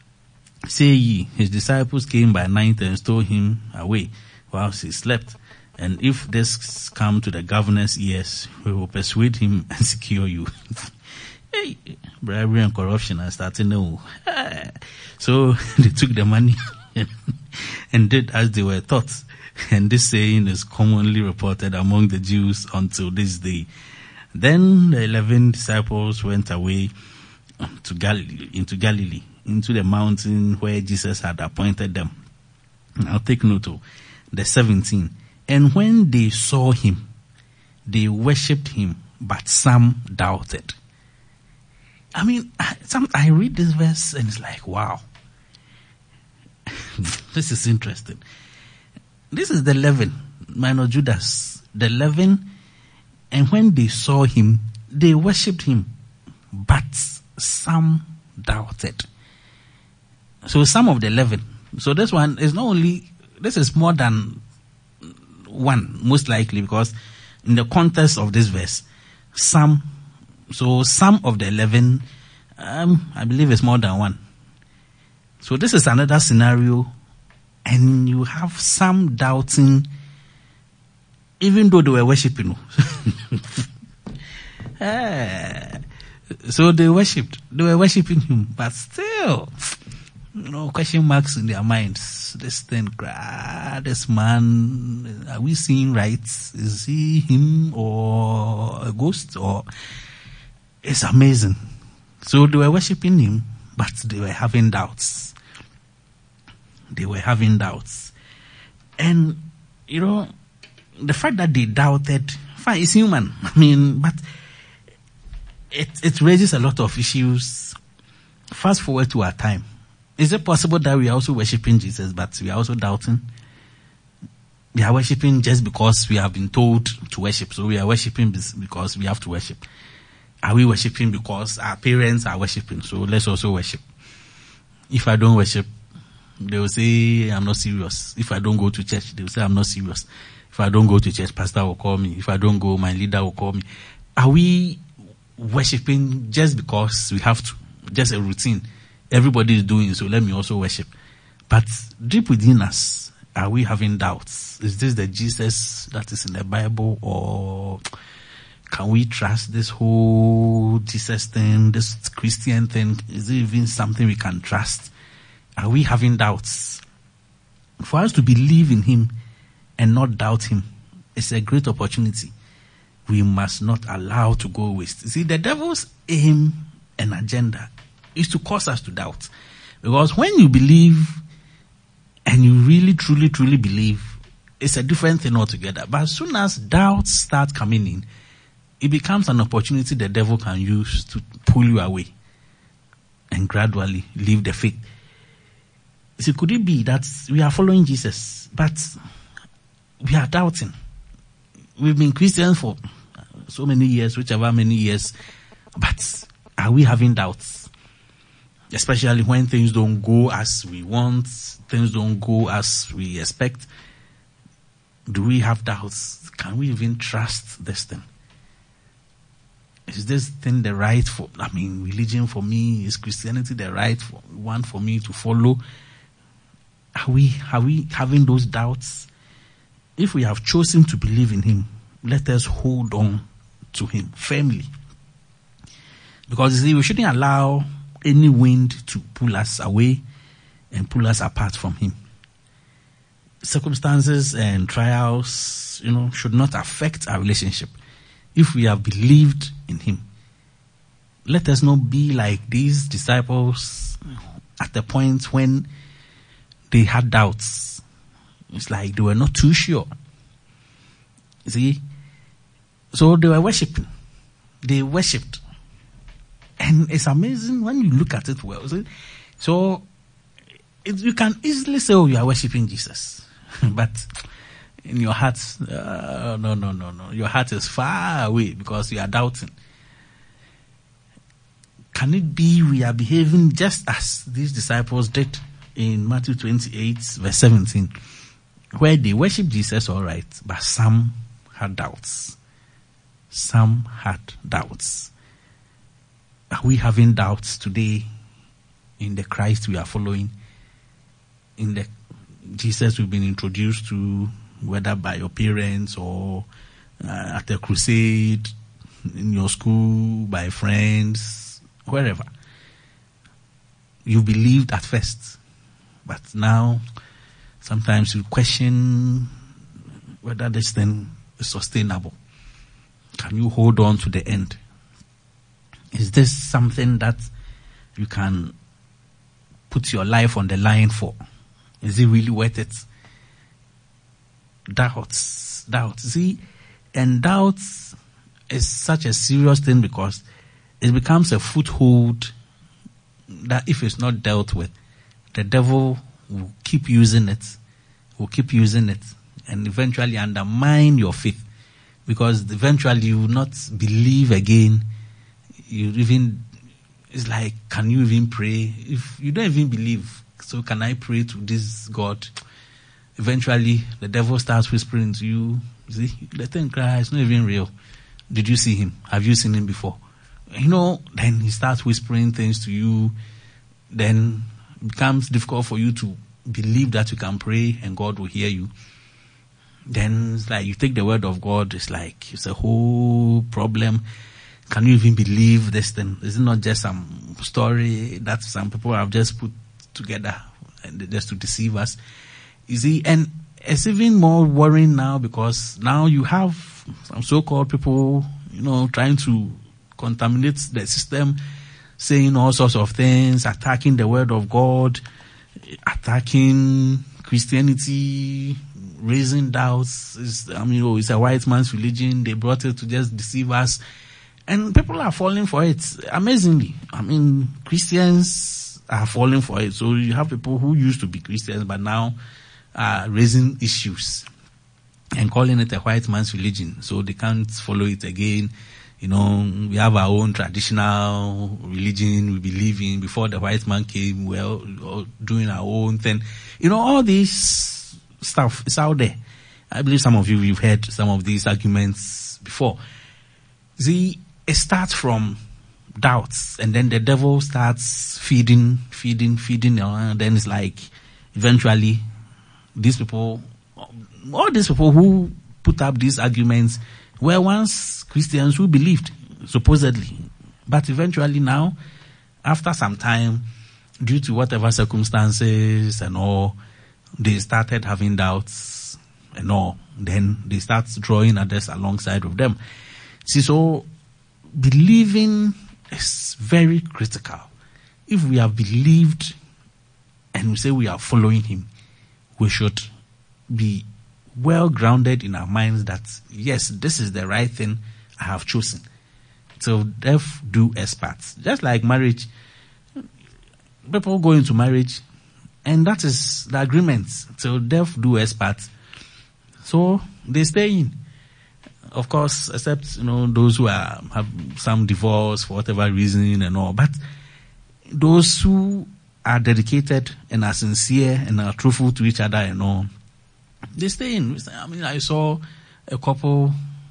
Say ye, his disciples came by night and stole him away whilst he slept. And if this come to the governor's ears, we will persuade him and secure you. Hey, bribery and corruption are starting now. So they took the money and did as they were taught. And this saying is commonly reported among the Jews until this day. Then the eleven disciples went away to Galilee, into Galilee, into the mountain where Jesus had appointed them. Now take note of the seventeen. And when they saw him, they worshipped him, but some doubted. I mean, I, some, I read this verse and it's like, wow. This is interesting. This is the eleven, minus Judas. The eleven, and when they saw him, they worshipped him, but some doubted. So some of the eleven. So this one is not only, this is more than one, most likely, because in the context of this verse, some, so some of the eleven, um, I believe it's more than one. So this is another scenario, and you have some doubting, even though they were worshiping. uh, so they worshipped, they were worshiping him, but still, you know, question marks in their minds. This thing, ah, this man, are we seeing right? Is he him or a ghost? Or it's amazing. So they were worshiping him, but they were having doubts. They were having doubts. And, you know, the fact that they doubted, fine, it's human. I mean, but it, it raises a lot of issues. Fast forward to our time. Is it possible that we are also worshiping Jesus, but we are also doubting? We are worshiping just because we have been told to worship. So we are worshiping because we have to worship. Are we worshiping because our parents are worshiping? So let's also worship. If I don't worship, they will say I'm not serious. If I don't go to church, they will say I'm not serious. If I don't go to church, pastor will call me. If I don't go, my leader will call me. Are we worshiping just because we have to? Just a routine. Everybody is doing, so let me also worship. But deep within us, are we having doubts? Is this the Jesus that is in the Bible, or can we trust this whole Jesus thing, this Christian thing? Is it even something we can trust? Are we having doubts? For us to believe in him and not doubt him, it's a great opportunity. We must not allow to go waste. See, the devil's aim and agenda is to cause us to doubt. Because when you believe, and you really, truly, truly believe, it's a different thing altogether. But as soon as doubts start coming in, it becomes an opportunity the devil can use to pull you away and gradually leave the faith. So could it be that we are following Jesus, but we are doubting? We've been Christians for so many years, whichever many years, but are we having doubts? Especially when things don't go as we want, things don't go as we expect. Do we have doubts? Can we even trust this thing? Is this thing the right for, I mean, religion for me? Is Christianity the right for, one for me to follow? Are we, are we having those doubts? If we have chosen to believe in him, let us hold on to him firmly. Because you see, we shouldn't allow any wind to pull us away and pull us apart from him. Circumstances and trials, you know, should not affect our relationship. If we have believed in him, let us not be like these disciples at the point when they had doubts. It's like they were not too sure. You see? So they were worshiping. They worshipped. And it's amazing when you look at it well. See? So it, you can easily say, oh, you are worshiping Jesus. But in your heart, uh, no, no, no, no. Your heart is far away because you are doubting. Can it be we are behaving just as these disciples did in Matthew twenty-eight, verse seventeen, where they worship Jesus, all right, but some had doubts. Some had doubts. Are we having doubts today in the Christ we are following, in the Jesus we've been introduced to, whether by your parents or uh, at a crusade, in your school, by friends, wherever. You believed at first, but now sometimes you question whether this thing is sustainable. Can you hold on to the end? Is this something that you can put your life on the line for? Is it really worth it? Doubts, doubts. See, and doubts is such a serious thing because it becomes a foothold that if it's not dealt with, the devil will keep using it, will keep using it, and eventually undermine your faith. Because eventually you will not believe again. You even, it's like, can you even pray? If you don't even believe, so can I pray to this God? Eventually the devil starts whispering to you, see, the thing cry, it's not even real. Did you see him? Have you seen him before? You know, then he starts whispering things to you. Then it becomes difficult for you to believe that you can pray and God will hear you. Then it's like you take the word of God, it's like it's a whole problem. Can you even believe this thing? Is it not just some story that some people have just put together and just to deceive us? You see, and it's even more worrying now because now you have some so-called people, you know, trying to contaminate the system, saying all sorts of things, attacking the word of God, attacking Christianity, raising doubts. It's, I mean, oh, it's a white man's religion. They brought it to just deceive us. And people are falling for it, amazingly. I mean, Christians are falling for it. So you have people who used to be Christians, but now are raising issues and calling it a white man's religion. So they can't follow it again. You know, we have our own traditional religion we believe in. Before the white man came, we were doing our own thing. You know, all this stuff is out there. I believe some of you, you've heard some of these arguments before. See, it starts from doubts, and then the devil starts feeding, feeding, feeding, and then it's like, eventually, these people, all these people who put up these arguments were once Christians who believed, supposedly. But eventually now, after some time, due to whatever circumstances and all, they started having doubts and all. Then they start drawing others alongside of them. See, so believing is very critical. If we have believed and we say we are following him, we should be well grounded in our minds that, yes, this is the right thing I have chosen. So death do us part. Just like marriage, people go into marriage, and that is the agreement. So death do us part. So they stay in. Of course, except, you know, those who are, have some divorce for whatever reason and all. But those who are dedicated and are sincere and are truthful to each other and all, they stay in. I mean, I saw a couple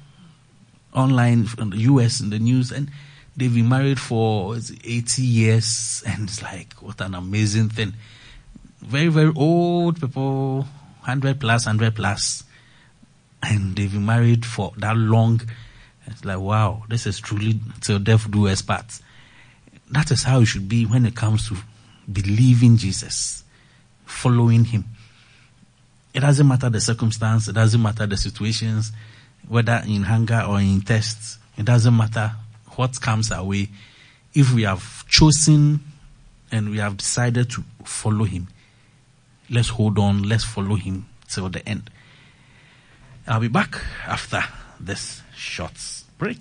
online from the U S in the news, and they've been married for eighty years, and it's like, what an amazing thing. Very, very old people, one hundred plus, one hundred plus, and they've been married for that long. It's like, wow, this is truly till death do us part. That is how it should be when it comes to believing Jesus, following him. It doesn't matter the circumstance, it doesn't matter the situations, whether in hunger or in thirst. It doesn't matter what comes our way. If we have chosen and we have decided to follow him, let's hold on, let's follow him till the end. I'll be back after this short break.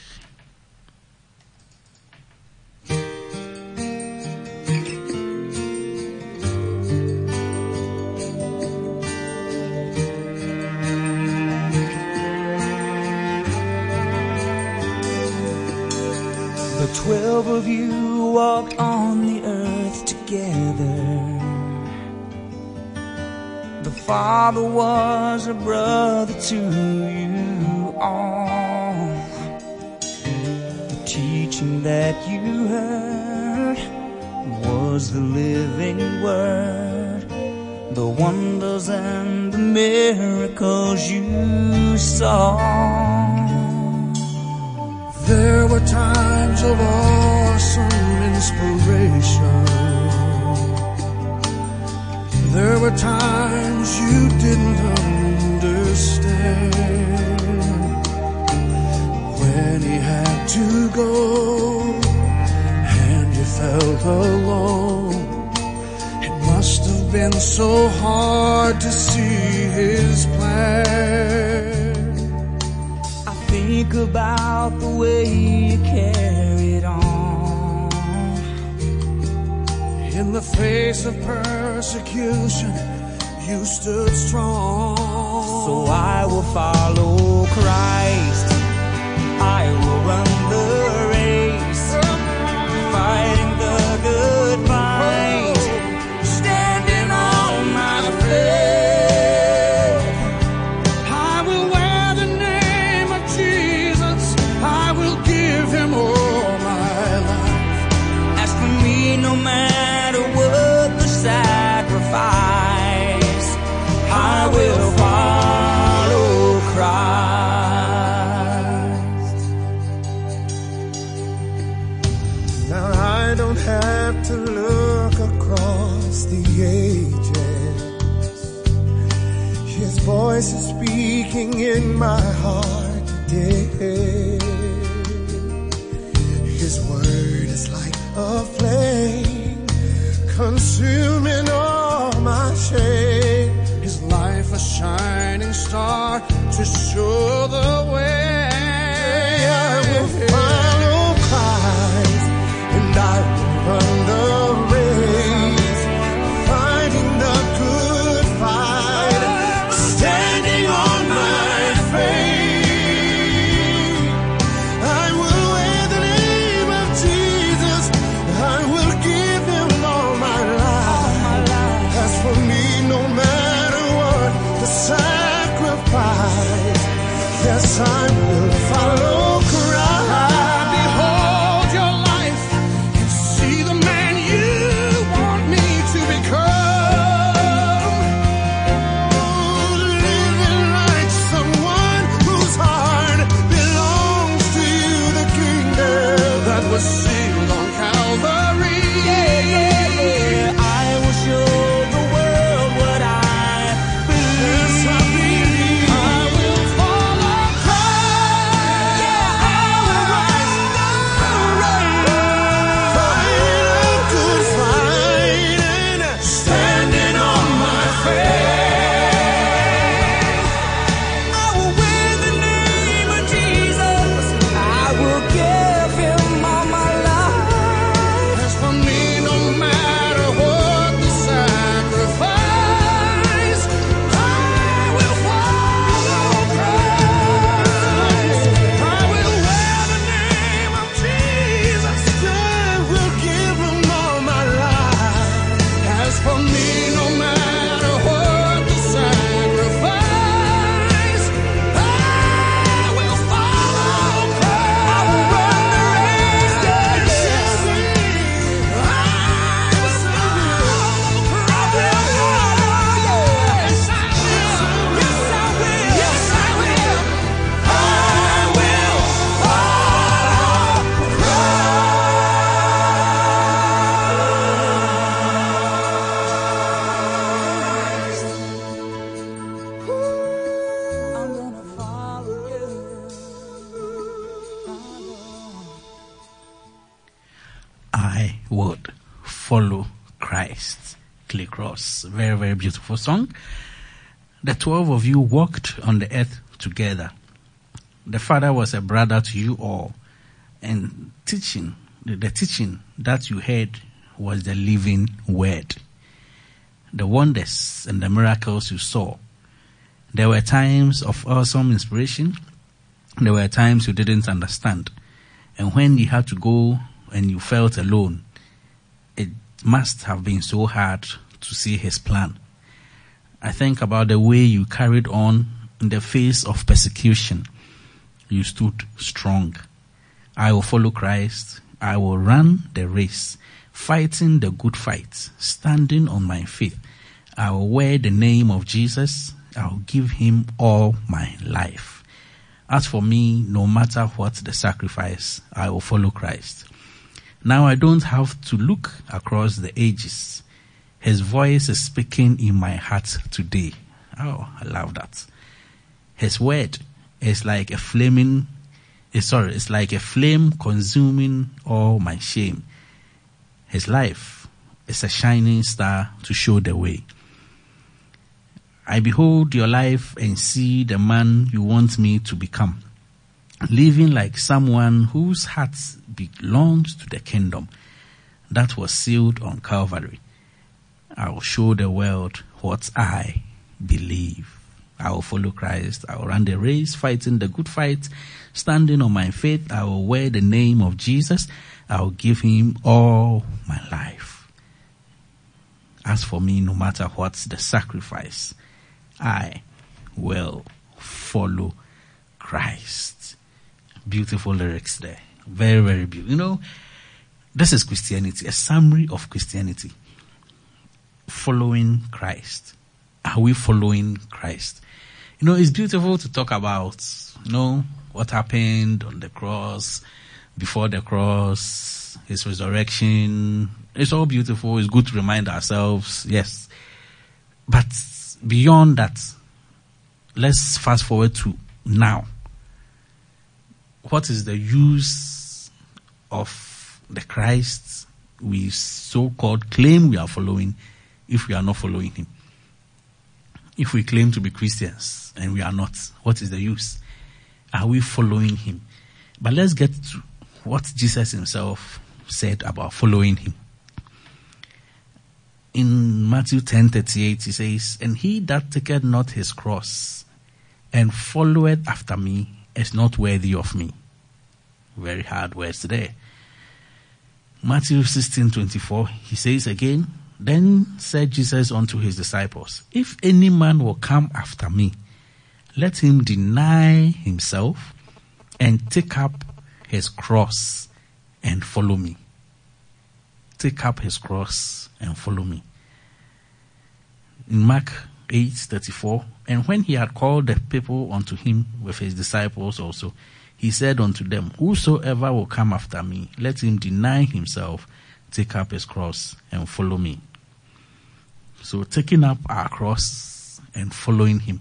The twelve of you walked on the earth together. The Father was a brother to you all. The teaching that you heard was the living word. the wonders and the miracles you saw. There were times of awesome inspiration. There were times you didn't understand. When he had to go and you felt alone, it must have been so hard to see his plan. I think about the way you carried on. In the face of persecution, you stood strong. So I will follow Christ. I will run the race, fighting the good fight, standing on my faith. I will wear the name of Jesus. I will give him all my life. As for me, no matter what the sacrifice, I will follow Christ. Now I don't have to look across the ages. His voice is speaking in my heart today. His word is like a flame, consuming all my shame. His life a shining star to show the way. I will follow Christ, and I will run the race, fighting the good fight, standing on my faith. I will wear the name of Jesus. I will give him all my life. As for me, no matter what the sacrifice, yes, I will follow Christ. Behold your life and see the man you want me to become. Oh, living like someone whose heart belongs to you, the kingdom that was sealed on Calvary. I will show the world what I believe. Yes, I believe. I will follow Christ. Yeah, I will rise the Fight a good fight and standing on my faith. I will wear the name of Jesus. I will give him all my life. As for me, no matter what the sacrifice, I will follow Christ. I will wear the name of Jesus. I will give him all my life. As for me, no matter what the sacrifice, I will follow Christ. I will run the race, yes, yes, I will follow Christ. Yes, I will. Yes, I will. Yes, I will. I will follow Christ. I'm gonna follow you. I would follow Christ. Clay Cross. Very, very beautiful song. The twelve of you walked on the earth together. The Father was a brother to you all. And teaching, the, the teaching that you heard was the living word. The wonders and the miracles you saw. There were times of awesome inspiration. There were times you didn't understand. And when you had to go and you felt alone, it must have been so hard to see his plan. I think about the way you carried on in the face of persecution. You stood strong. I will follow Christ. I will run the race, fighting the good fight, standing on my faith. I will wear the name of Jesus. I will give him all my life. As for me, no matter what the sacrifice, I will follow Christ. Now I don't have to look across the ages. His voice is speaking in my heart today. Oh, I love that. His word is like a flaming, sorry, it's like a flame consuming all my shame. His life is a shining star to show the way. I behold your life and see the man you want me to become, living like someone whose heart belongs to the kingdom that was sealed on Calvary. I will show the world what I believe. I will follow Christ. I will run the race, fighting the good fight, standing on my faith. I will wear the name of Jesus. I will give him all my life. As for me, no matter what's the sacrifice, I will follow Christ. Beautiful lyrics there. Very, very beautiful. You know, this is Christianity, a summary of Christianity. Following Christ. Are we following Christ? You know, it's beautiful to talk about, you know, what happened on the cross, before the cross, his resurrection. It's all beautiful. It's good to remind ourselves, yes. But beyond that, let's fast forward to now. What is the use of the Christ we so-called claim we are following if we are not following him? If we claim to be Christians and we are not, what is the use? Are we following him? But let's get to what Jesus himself said about following him. In Matthew ten thirty-eight, he says, and he that taketh not his cross and followeth after me is not worthy of me. Very hard words there. Matthew sixteen twenty-four, he says again, then said Jesus unto his disciples, if any man will come after me, let him deny himself and take up his cross and follow me. Take up his cross and follow me. In Mark eight thirty-four, and when he had called the people unto him with his disciples also, he said unto them, whosoever will come after me, let him deny himself, take up his cross and follow me. So taking up our cross and following him,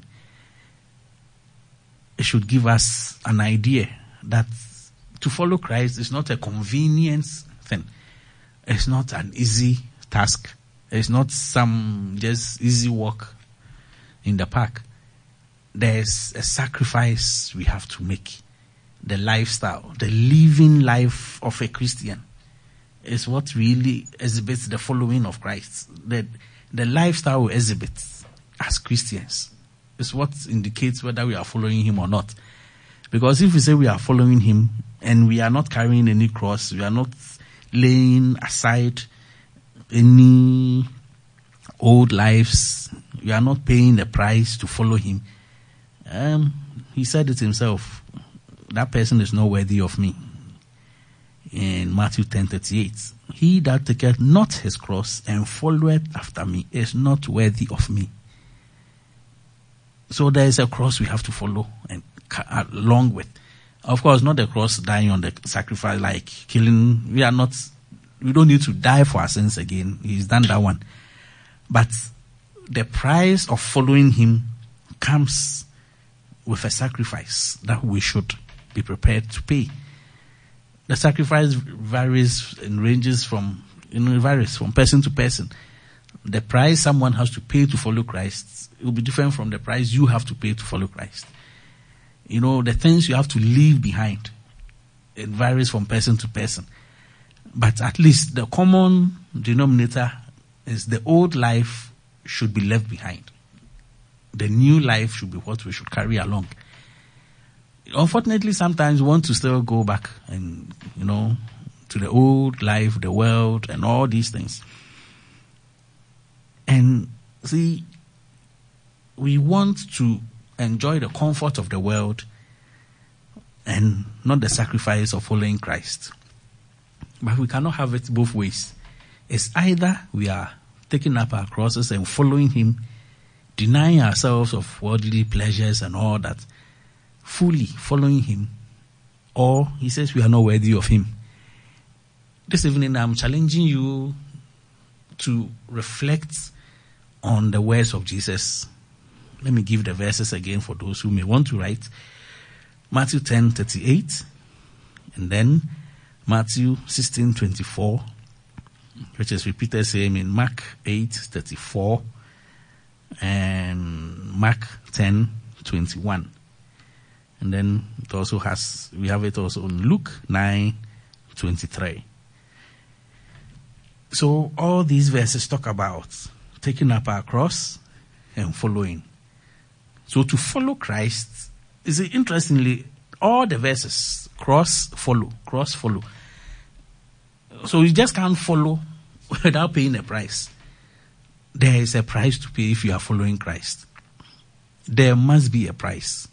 it should give us an idea that to follow Christ is not a convenience thing. It's not an easy task. It's not some just easy walk in the park. There's a sacrifice we have to make. The lifestyle, the living life of a Christian is what really exhibits the following of Christ. The, the lifestyle we exhibit as Christians is what indicates whether we are following him or not. Because if we say we are following him and we are not carrying any cross, we are not laying aside any old lives, we are not paying the price to follow him. Um, he said it himself. That person is not worthy of me. In Matthew ten thirty-eight, he that taketh not his cross and followeth after me is not worthy of me. So there is a cross we have to follow and along with. Of course, not the cross dying on the sacrifice, like killing. We are not, we don't need to die for our sins again. He's done that one. But the price of following him comes with a sacrifice that we should be prepared to pay. The sacrifice varies and ranges from, you know, varies from person to person. The price someone has to pay to follow Christ will be different from the price you have to pay to follow Christ. You know, the things you have to leave behind, it varies from person to person. But at least the common denominator is the old life should be left behind. The new life should be what we should carry along. Unfortunately, sometimes we want to still go back and, you know, to the old life, the world, and all these things. And see, we want to enjoy the comfort of the world and not the sacrifice of following Christ. But we cannot have it both ways. It's either we are taking up our crosses and following him, denying ourselves of worldly pleasures and all that, fully following him, or he says we are not worthy of him. This evening I'm challenging you to reflect on the words of Jesus. Let me give the verses again for those who may want to write. Matthew ten thirty-eight, and then Matthew sixteen twenty-four, which is repeated same in Mark eight thirty-four and Mark ten twenty-one. And then it also has, we have it also in Luke nine twenty-three. So all these verses talk about taking up our cross and following. So to follow Christ is, interestingly, all the verses, cross, follow, cross, follow. So you just can't follow without paying a price. There is a price to pay if you are following Christ. There must be a price.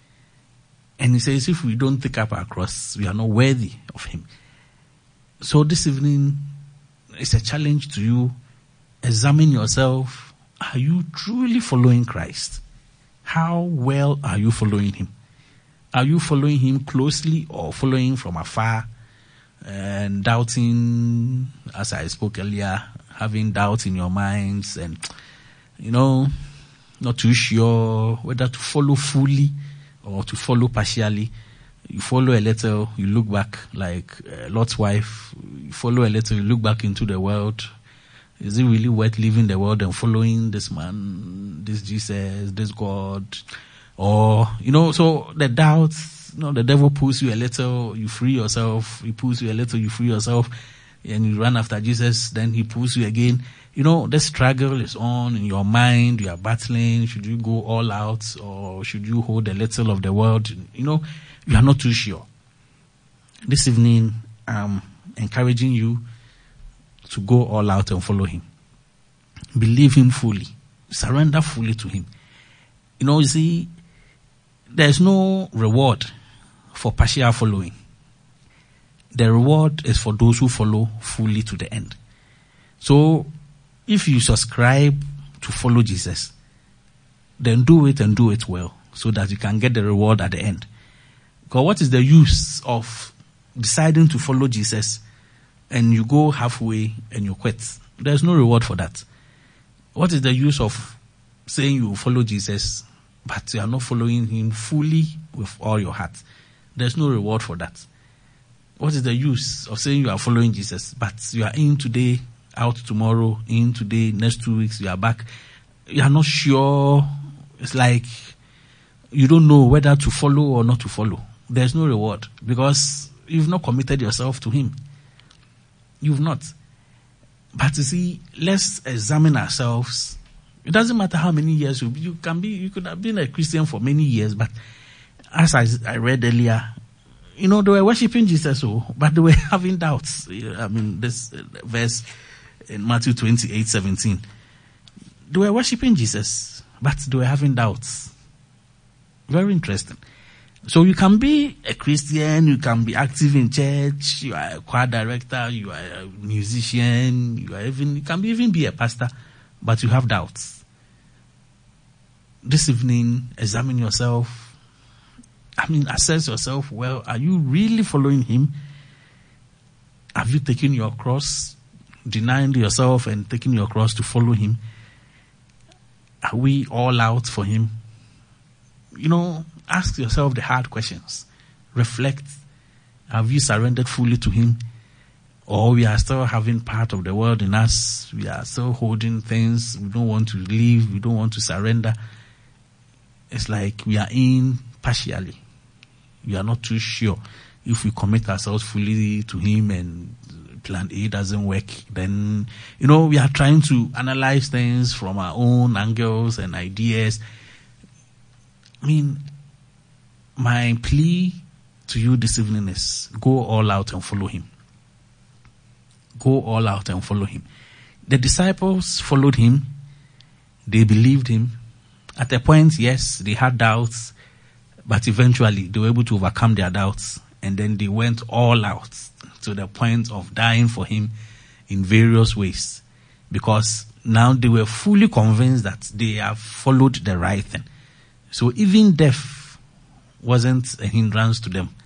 And he says if we don't take up our cross, we are not worthy of him. So this evening, it's a challenge to you. Examine yourself. Are you truly following Christ? How well are you following him? Are you following him closely or following from afar and doubting, as I spoke earlier, having doubt in your minds and, you know, not too sure whether to follow fully or to follow partially? You follow a little, you look back like uh, Lot's wife. You follow a little, you look back into the world. Is it really worth leaving the world and following this man, this Jesus, this God? Or, you know, so the doubts, you know, the devil pulls you a little, you free yourself. He pulls you a little, you free yourself. And you run after Jesus, then he pulls you again. You know, the struggle is on in your mind. You are battling. Should you go all out or should you hold a little of the world? You know, you are not too sure. This evening, I'm encouraging you to go all out and follow him. Believe him fully. Surrender fully to him. You know, you see, there's no reward for partial following. The reward is for those who follow fully to the end. So, if you subscribe to follow Jesus, then do it and do it well so that you can get the reward at the end. Because what is the use of deciding to follow Jesus and you go halfway and you quit? There's no reward for that. What is the use of saying you follow Jesus but you are not following him fully with all your heart? There's no reward for that. What is the use of saying you are following Jesus but you are in today, out tomorrow, in today, next two weeks, you are back? You are not sure. It's like you don't know whether to follow or not to follow. There's no reward because you've not committed yourself to him. You've not. But you see, let's examine ourselves. It doesn't matter how many years you, you can be. You could have been a Christian for many years, but as I, I read earlier, you know, they were worshiping Jesus, oh, but they were having doubts. I mean, this verse in Matthew twenty-eight seventeen. They were worshiping Jesus, but they were having doubts. Very interesting. So you can be a Christian, you can be active in church, you are a choir director, you are a musician, you are even, you can be, even be a pastor, but you have doubts. This evening, examine yourself. I mean, assess yourself. Well, are you really following him? Have you taken your cross, denying yourself and taking your cross to follow him? Are we all out for him? You know, ask yourself the hard questions. Reflect. Have you surrendered fully to him? Or we are still having part of the world in us. We are still holding things. We don't want to leave. We don't want to surrender. It's like we are in partially. We are not too sure. If we commit ourselves fully to him and plan A doesn't work, then, you know, we are trying to analyze things from our own angles and ideas. I mean, my plea to you this evening is go all out and follow him. Go all out and follow him. The disciples followed him. They believed him. At a point, yes, they had doubts, but eventually they were able to overcome their doubts. And then they went all out to the point of dying for him in various ways. Because Now they were fully convinced that they have followed the right thing. So even death wasn't a hindrance to them.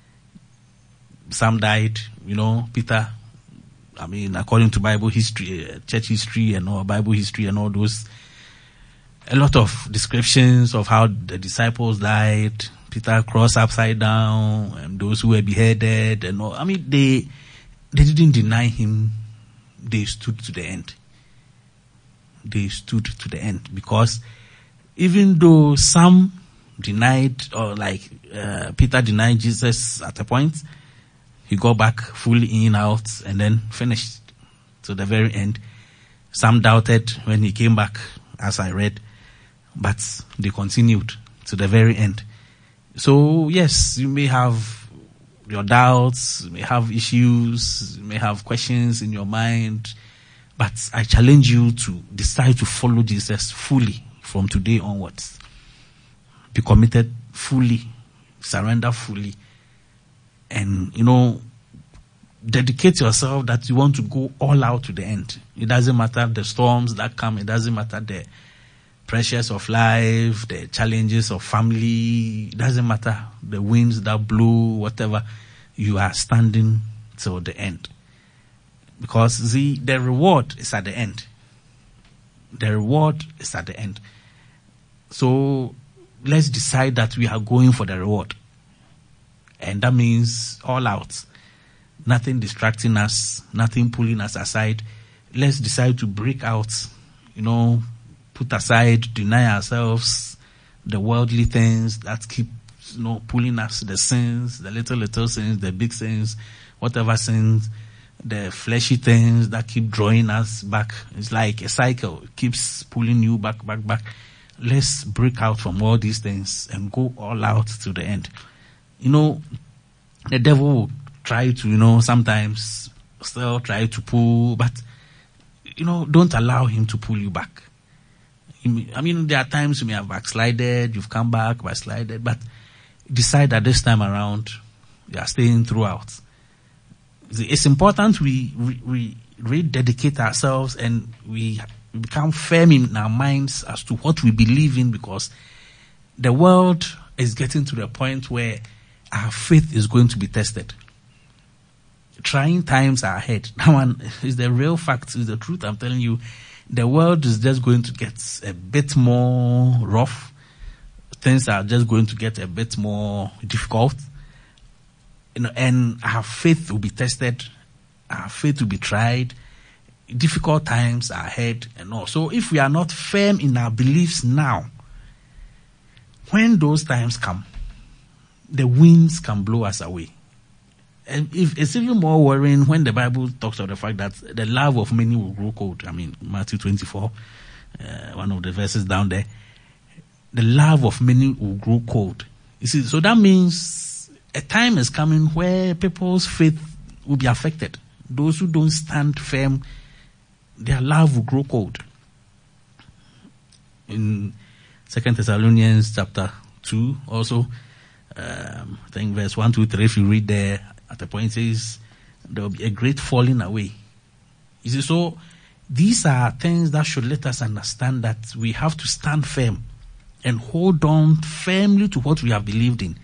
Some died, you know, Peter, I mean, according to Bible history, uh, church history and all, Bible history and all those, a lot of descriptions of how the disciples died. Peter crossed upside down, and those who were beheaded and all. I mean, they, they didn't deny him. They stood to the end. They stood to the end, because even though some denied, or like uh, Peter denied Jesus at a point, he got back fully in, out, and then finished to the very end. Some doubted when he came back, as I read, but they continued to the very end. So yes, you may have your doubts, you may have issues, you may have questions in your mind, but I challenge you to decide to follow Jesus fully from today onwards. Be committed fully, surrender fully, and, you know, dedicate yourself that you want to go all out to the end. It doesn't matter the storms that come. It doesn't matter the pressures of life, the challenges of family. It doesn't matter the winds that blow, whatever. You are standing till the end. Because the, the reward is at the end. The reward is at the end. So let's decide that we are going for the reward. And that means all out. Nothing distracting us, nothing pulling us aside. Let's decide to break out, you know, put aside, deny ourselves the worldly things that keep, you know, pulling us, the sins, the little, little sins, the big sins, whatever sins, the fleshy things that keep drawing us back. It's like a cycle. It keeps pulling you back, back, back. Let's break out from all these things and go all out to the end. You know, the devil will try to, you know, sometimes still try to pull, but, you know, don't allow him to pull you back. I mean, there are times you may have backslided, you've come back, backslided, but decide that this time around, you are staying throughout. It's important we, we, we rededicate ourselves and we become firm in our minds as to what we believe in, because the world is getting to the point where our faith is going to be tested. Trying times are ahead. That one is the real fact, is the truth. I'm telling you, the world is just going to get a bit more rough. Things are just going to get a bit more difficult. You know, and our faith will be tested. Our faith will be tried. Difficult times are ahead and all. So if we are not firm in our beliefs now, when those times come, the winds can blow us away. And if it's even more worrying when the Bible talks of the fact that the love of many will grow cold. I mean, Matthew twenty-four, uh, one of the verses down there. The love of many will grow cold. You see, so that means a time is coming where people's faith will be affected. Those who don't stand firm, their love will grow cold. In Second Thessalonians chapter two, also, um, I think verse one, two, three, if you read there, at the point says there will be a great falling away. You see, so these are things that should let us understand that we have to stand firm and hold on firmly to what we have believed in.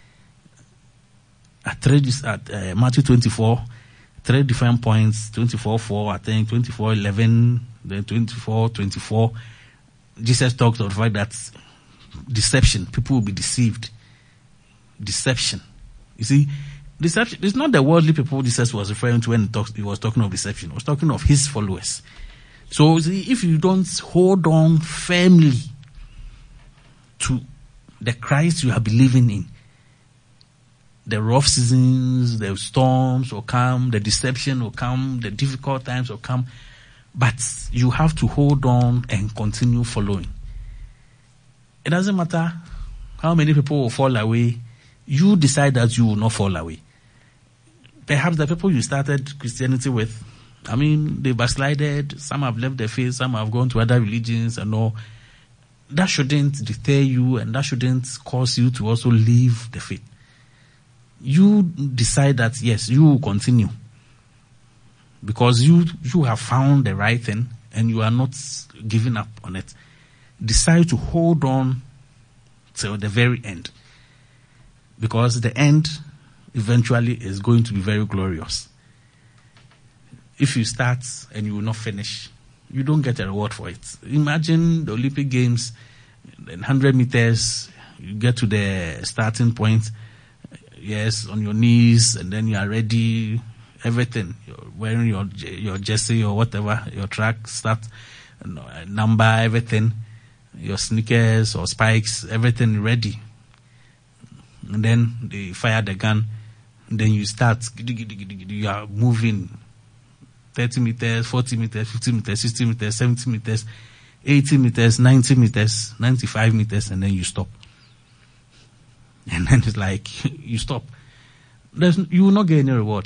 At, three, at uh, Matthew twenty-four, three different points, twenty-four four, I think, twenty-four eleven, then twenty-four twenty-four. Jesus talks of the fact that deception, people will be deceived. Deception. You see, deception, it's not the worldly people Jesus was referring to when he, talks, he was talking of deception. He was talking of his followers. So see, if you don't hold on firmly to the Christ you are believing in, the rough seasons, the storms will come, the deception will come, the difficult times will come, but you have to hold on and continue following. It doesn't matter how many people will fall away. You decide that you will not fall away. Perhaps the people you started Christianity with, I mean, they backslided, some have left their faith, some have gone to other religions and all. That shouldn't deter you, and that shouldn't cause you to also leave the faith. You decide that, yes, you will continue. Because you, you have found the right thing, and you are not giving up on it, decide to hold on till the very end. Because the end eventually is going to be very glorious. If you start and you will not finish, you don't get a reward for it. Imagine the Olympic Games, in one hundred meters, you get to the starting point, yes, on your knees, and then you are ready, everything. You're wearing your your jersey or whatever, your track start, number, everything, your sneakers or spikes, everything ready. And then they fire the gun, and then you start, you are moving thirty meters, forty meters, fifty meters, sixty meters, seventy meters, eighty meters, ninety meters, ninety-five meters, and then you stop. And then it's like, you stop. There's, you will not get any reward.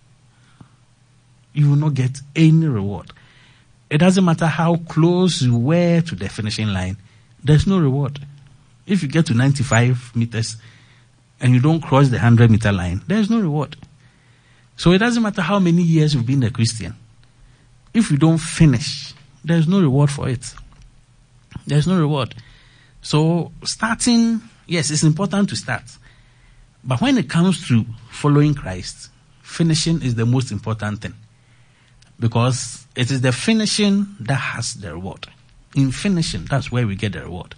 You will not get any reward. It doesn't matter how close you were to the finishing line. There's no reward. If you get to ninety-five meters and you don't cross the one hundred meter line, there's no reward. So it doesn't matter how many years you've been a Christian. If you don't finish, there's no reward for it. There's no reward. So starting, yes, it's important to start. But when it comes to following Christ, finishing is the most important thing. Because it is the finishing that has the reward. In finishing, that's where we get the reward.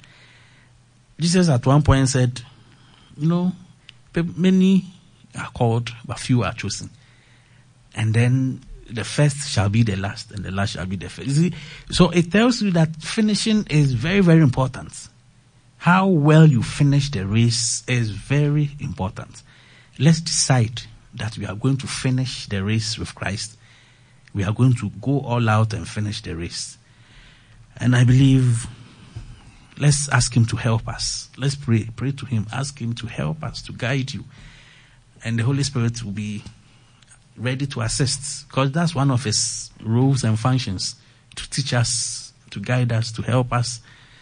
Jesus at one point said, you know, many are called, but few are chosen. And then the first shall be the last, and the last shall be the first. You see? So it tells you that finishing is very, very important. How well you finish the race is very important. Let's decide that we are going to finish the race with Christ. We are going to go all out and finish the race. And I believe, let's ask him to help us. Let's pray. Pray to him. Ask him to help us, to guide you. And the Holy Spirit will be ready to assist, because that's one of his roles and functions, to teach us, to guide us, to help us.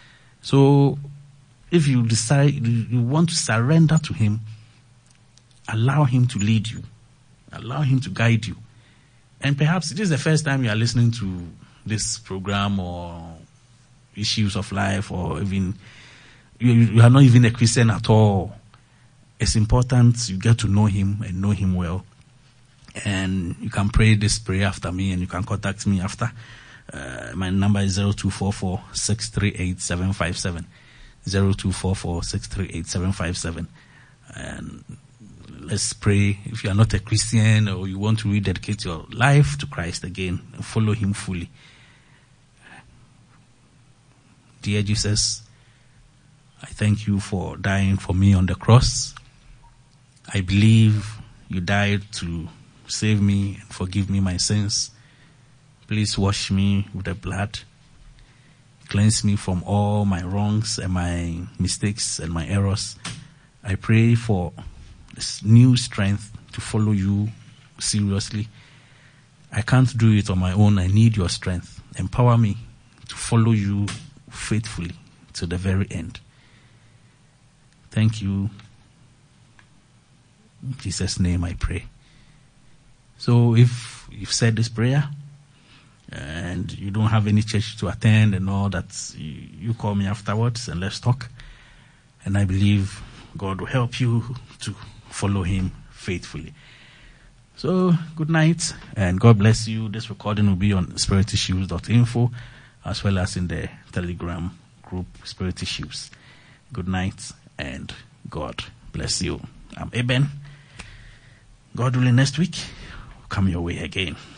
So if you decide you want to surrender to him, allow him to lead you, allow him to guide you. And perhaps it is the first time you are listening to this program or issues of life, or even you, you are not even a Christian at all. It's important you get to know him and know him well. And you can pray this prayer after me, and you can contact me after. Uh, my number is zero two four four, six three eight, seven five seven. zero two four four, six three eight, seven five seven. And let's pray. If you are not a Christian, or you want to rededicate your life to Christ again, follow him fully. Dear Jesus, I thank you for dying for me on the cross. I believe you died to save me and forgive me my sins. Please wash me with the blood. Cleanse me from all my wrongs and my mistakes and my errors. I pray for this new strength to follow you seriously. I can't do it on my own. I need your strength. Empower me to follow you faithfully to the very end. Thank you. In Jesus' name I pray. So if you've said this prayer and you don't have any church to attend and all that, you, you call me afterwards and let's talk. And I believe God will help you to follow him faithfully. So good night and God bless you. This recording will be on spirit issues dot info as well as in the Telegram group Spirit Issues. Good night and God bless you. I'm Eben. God willing, next week, come your way again.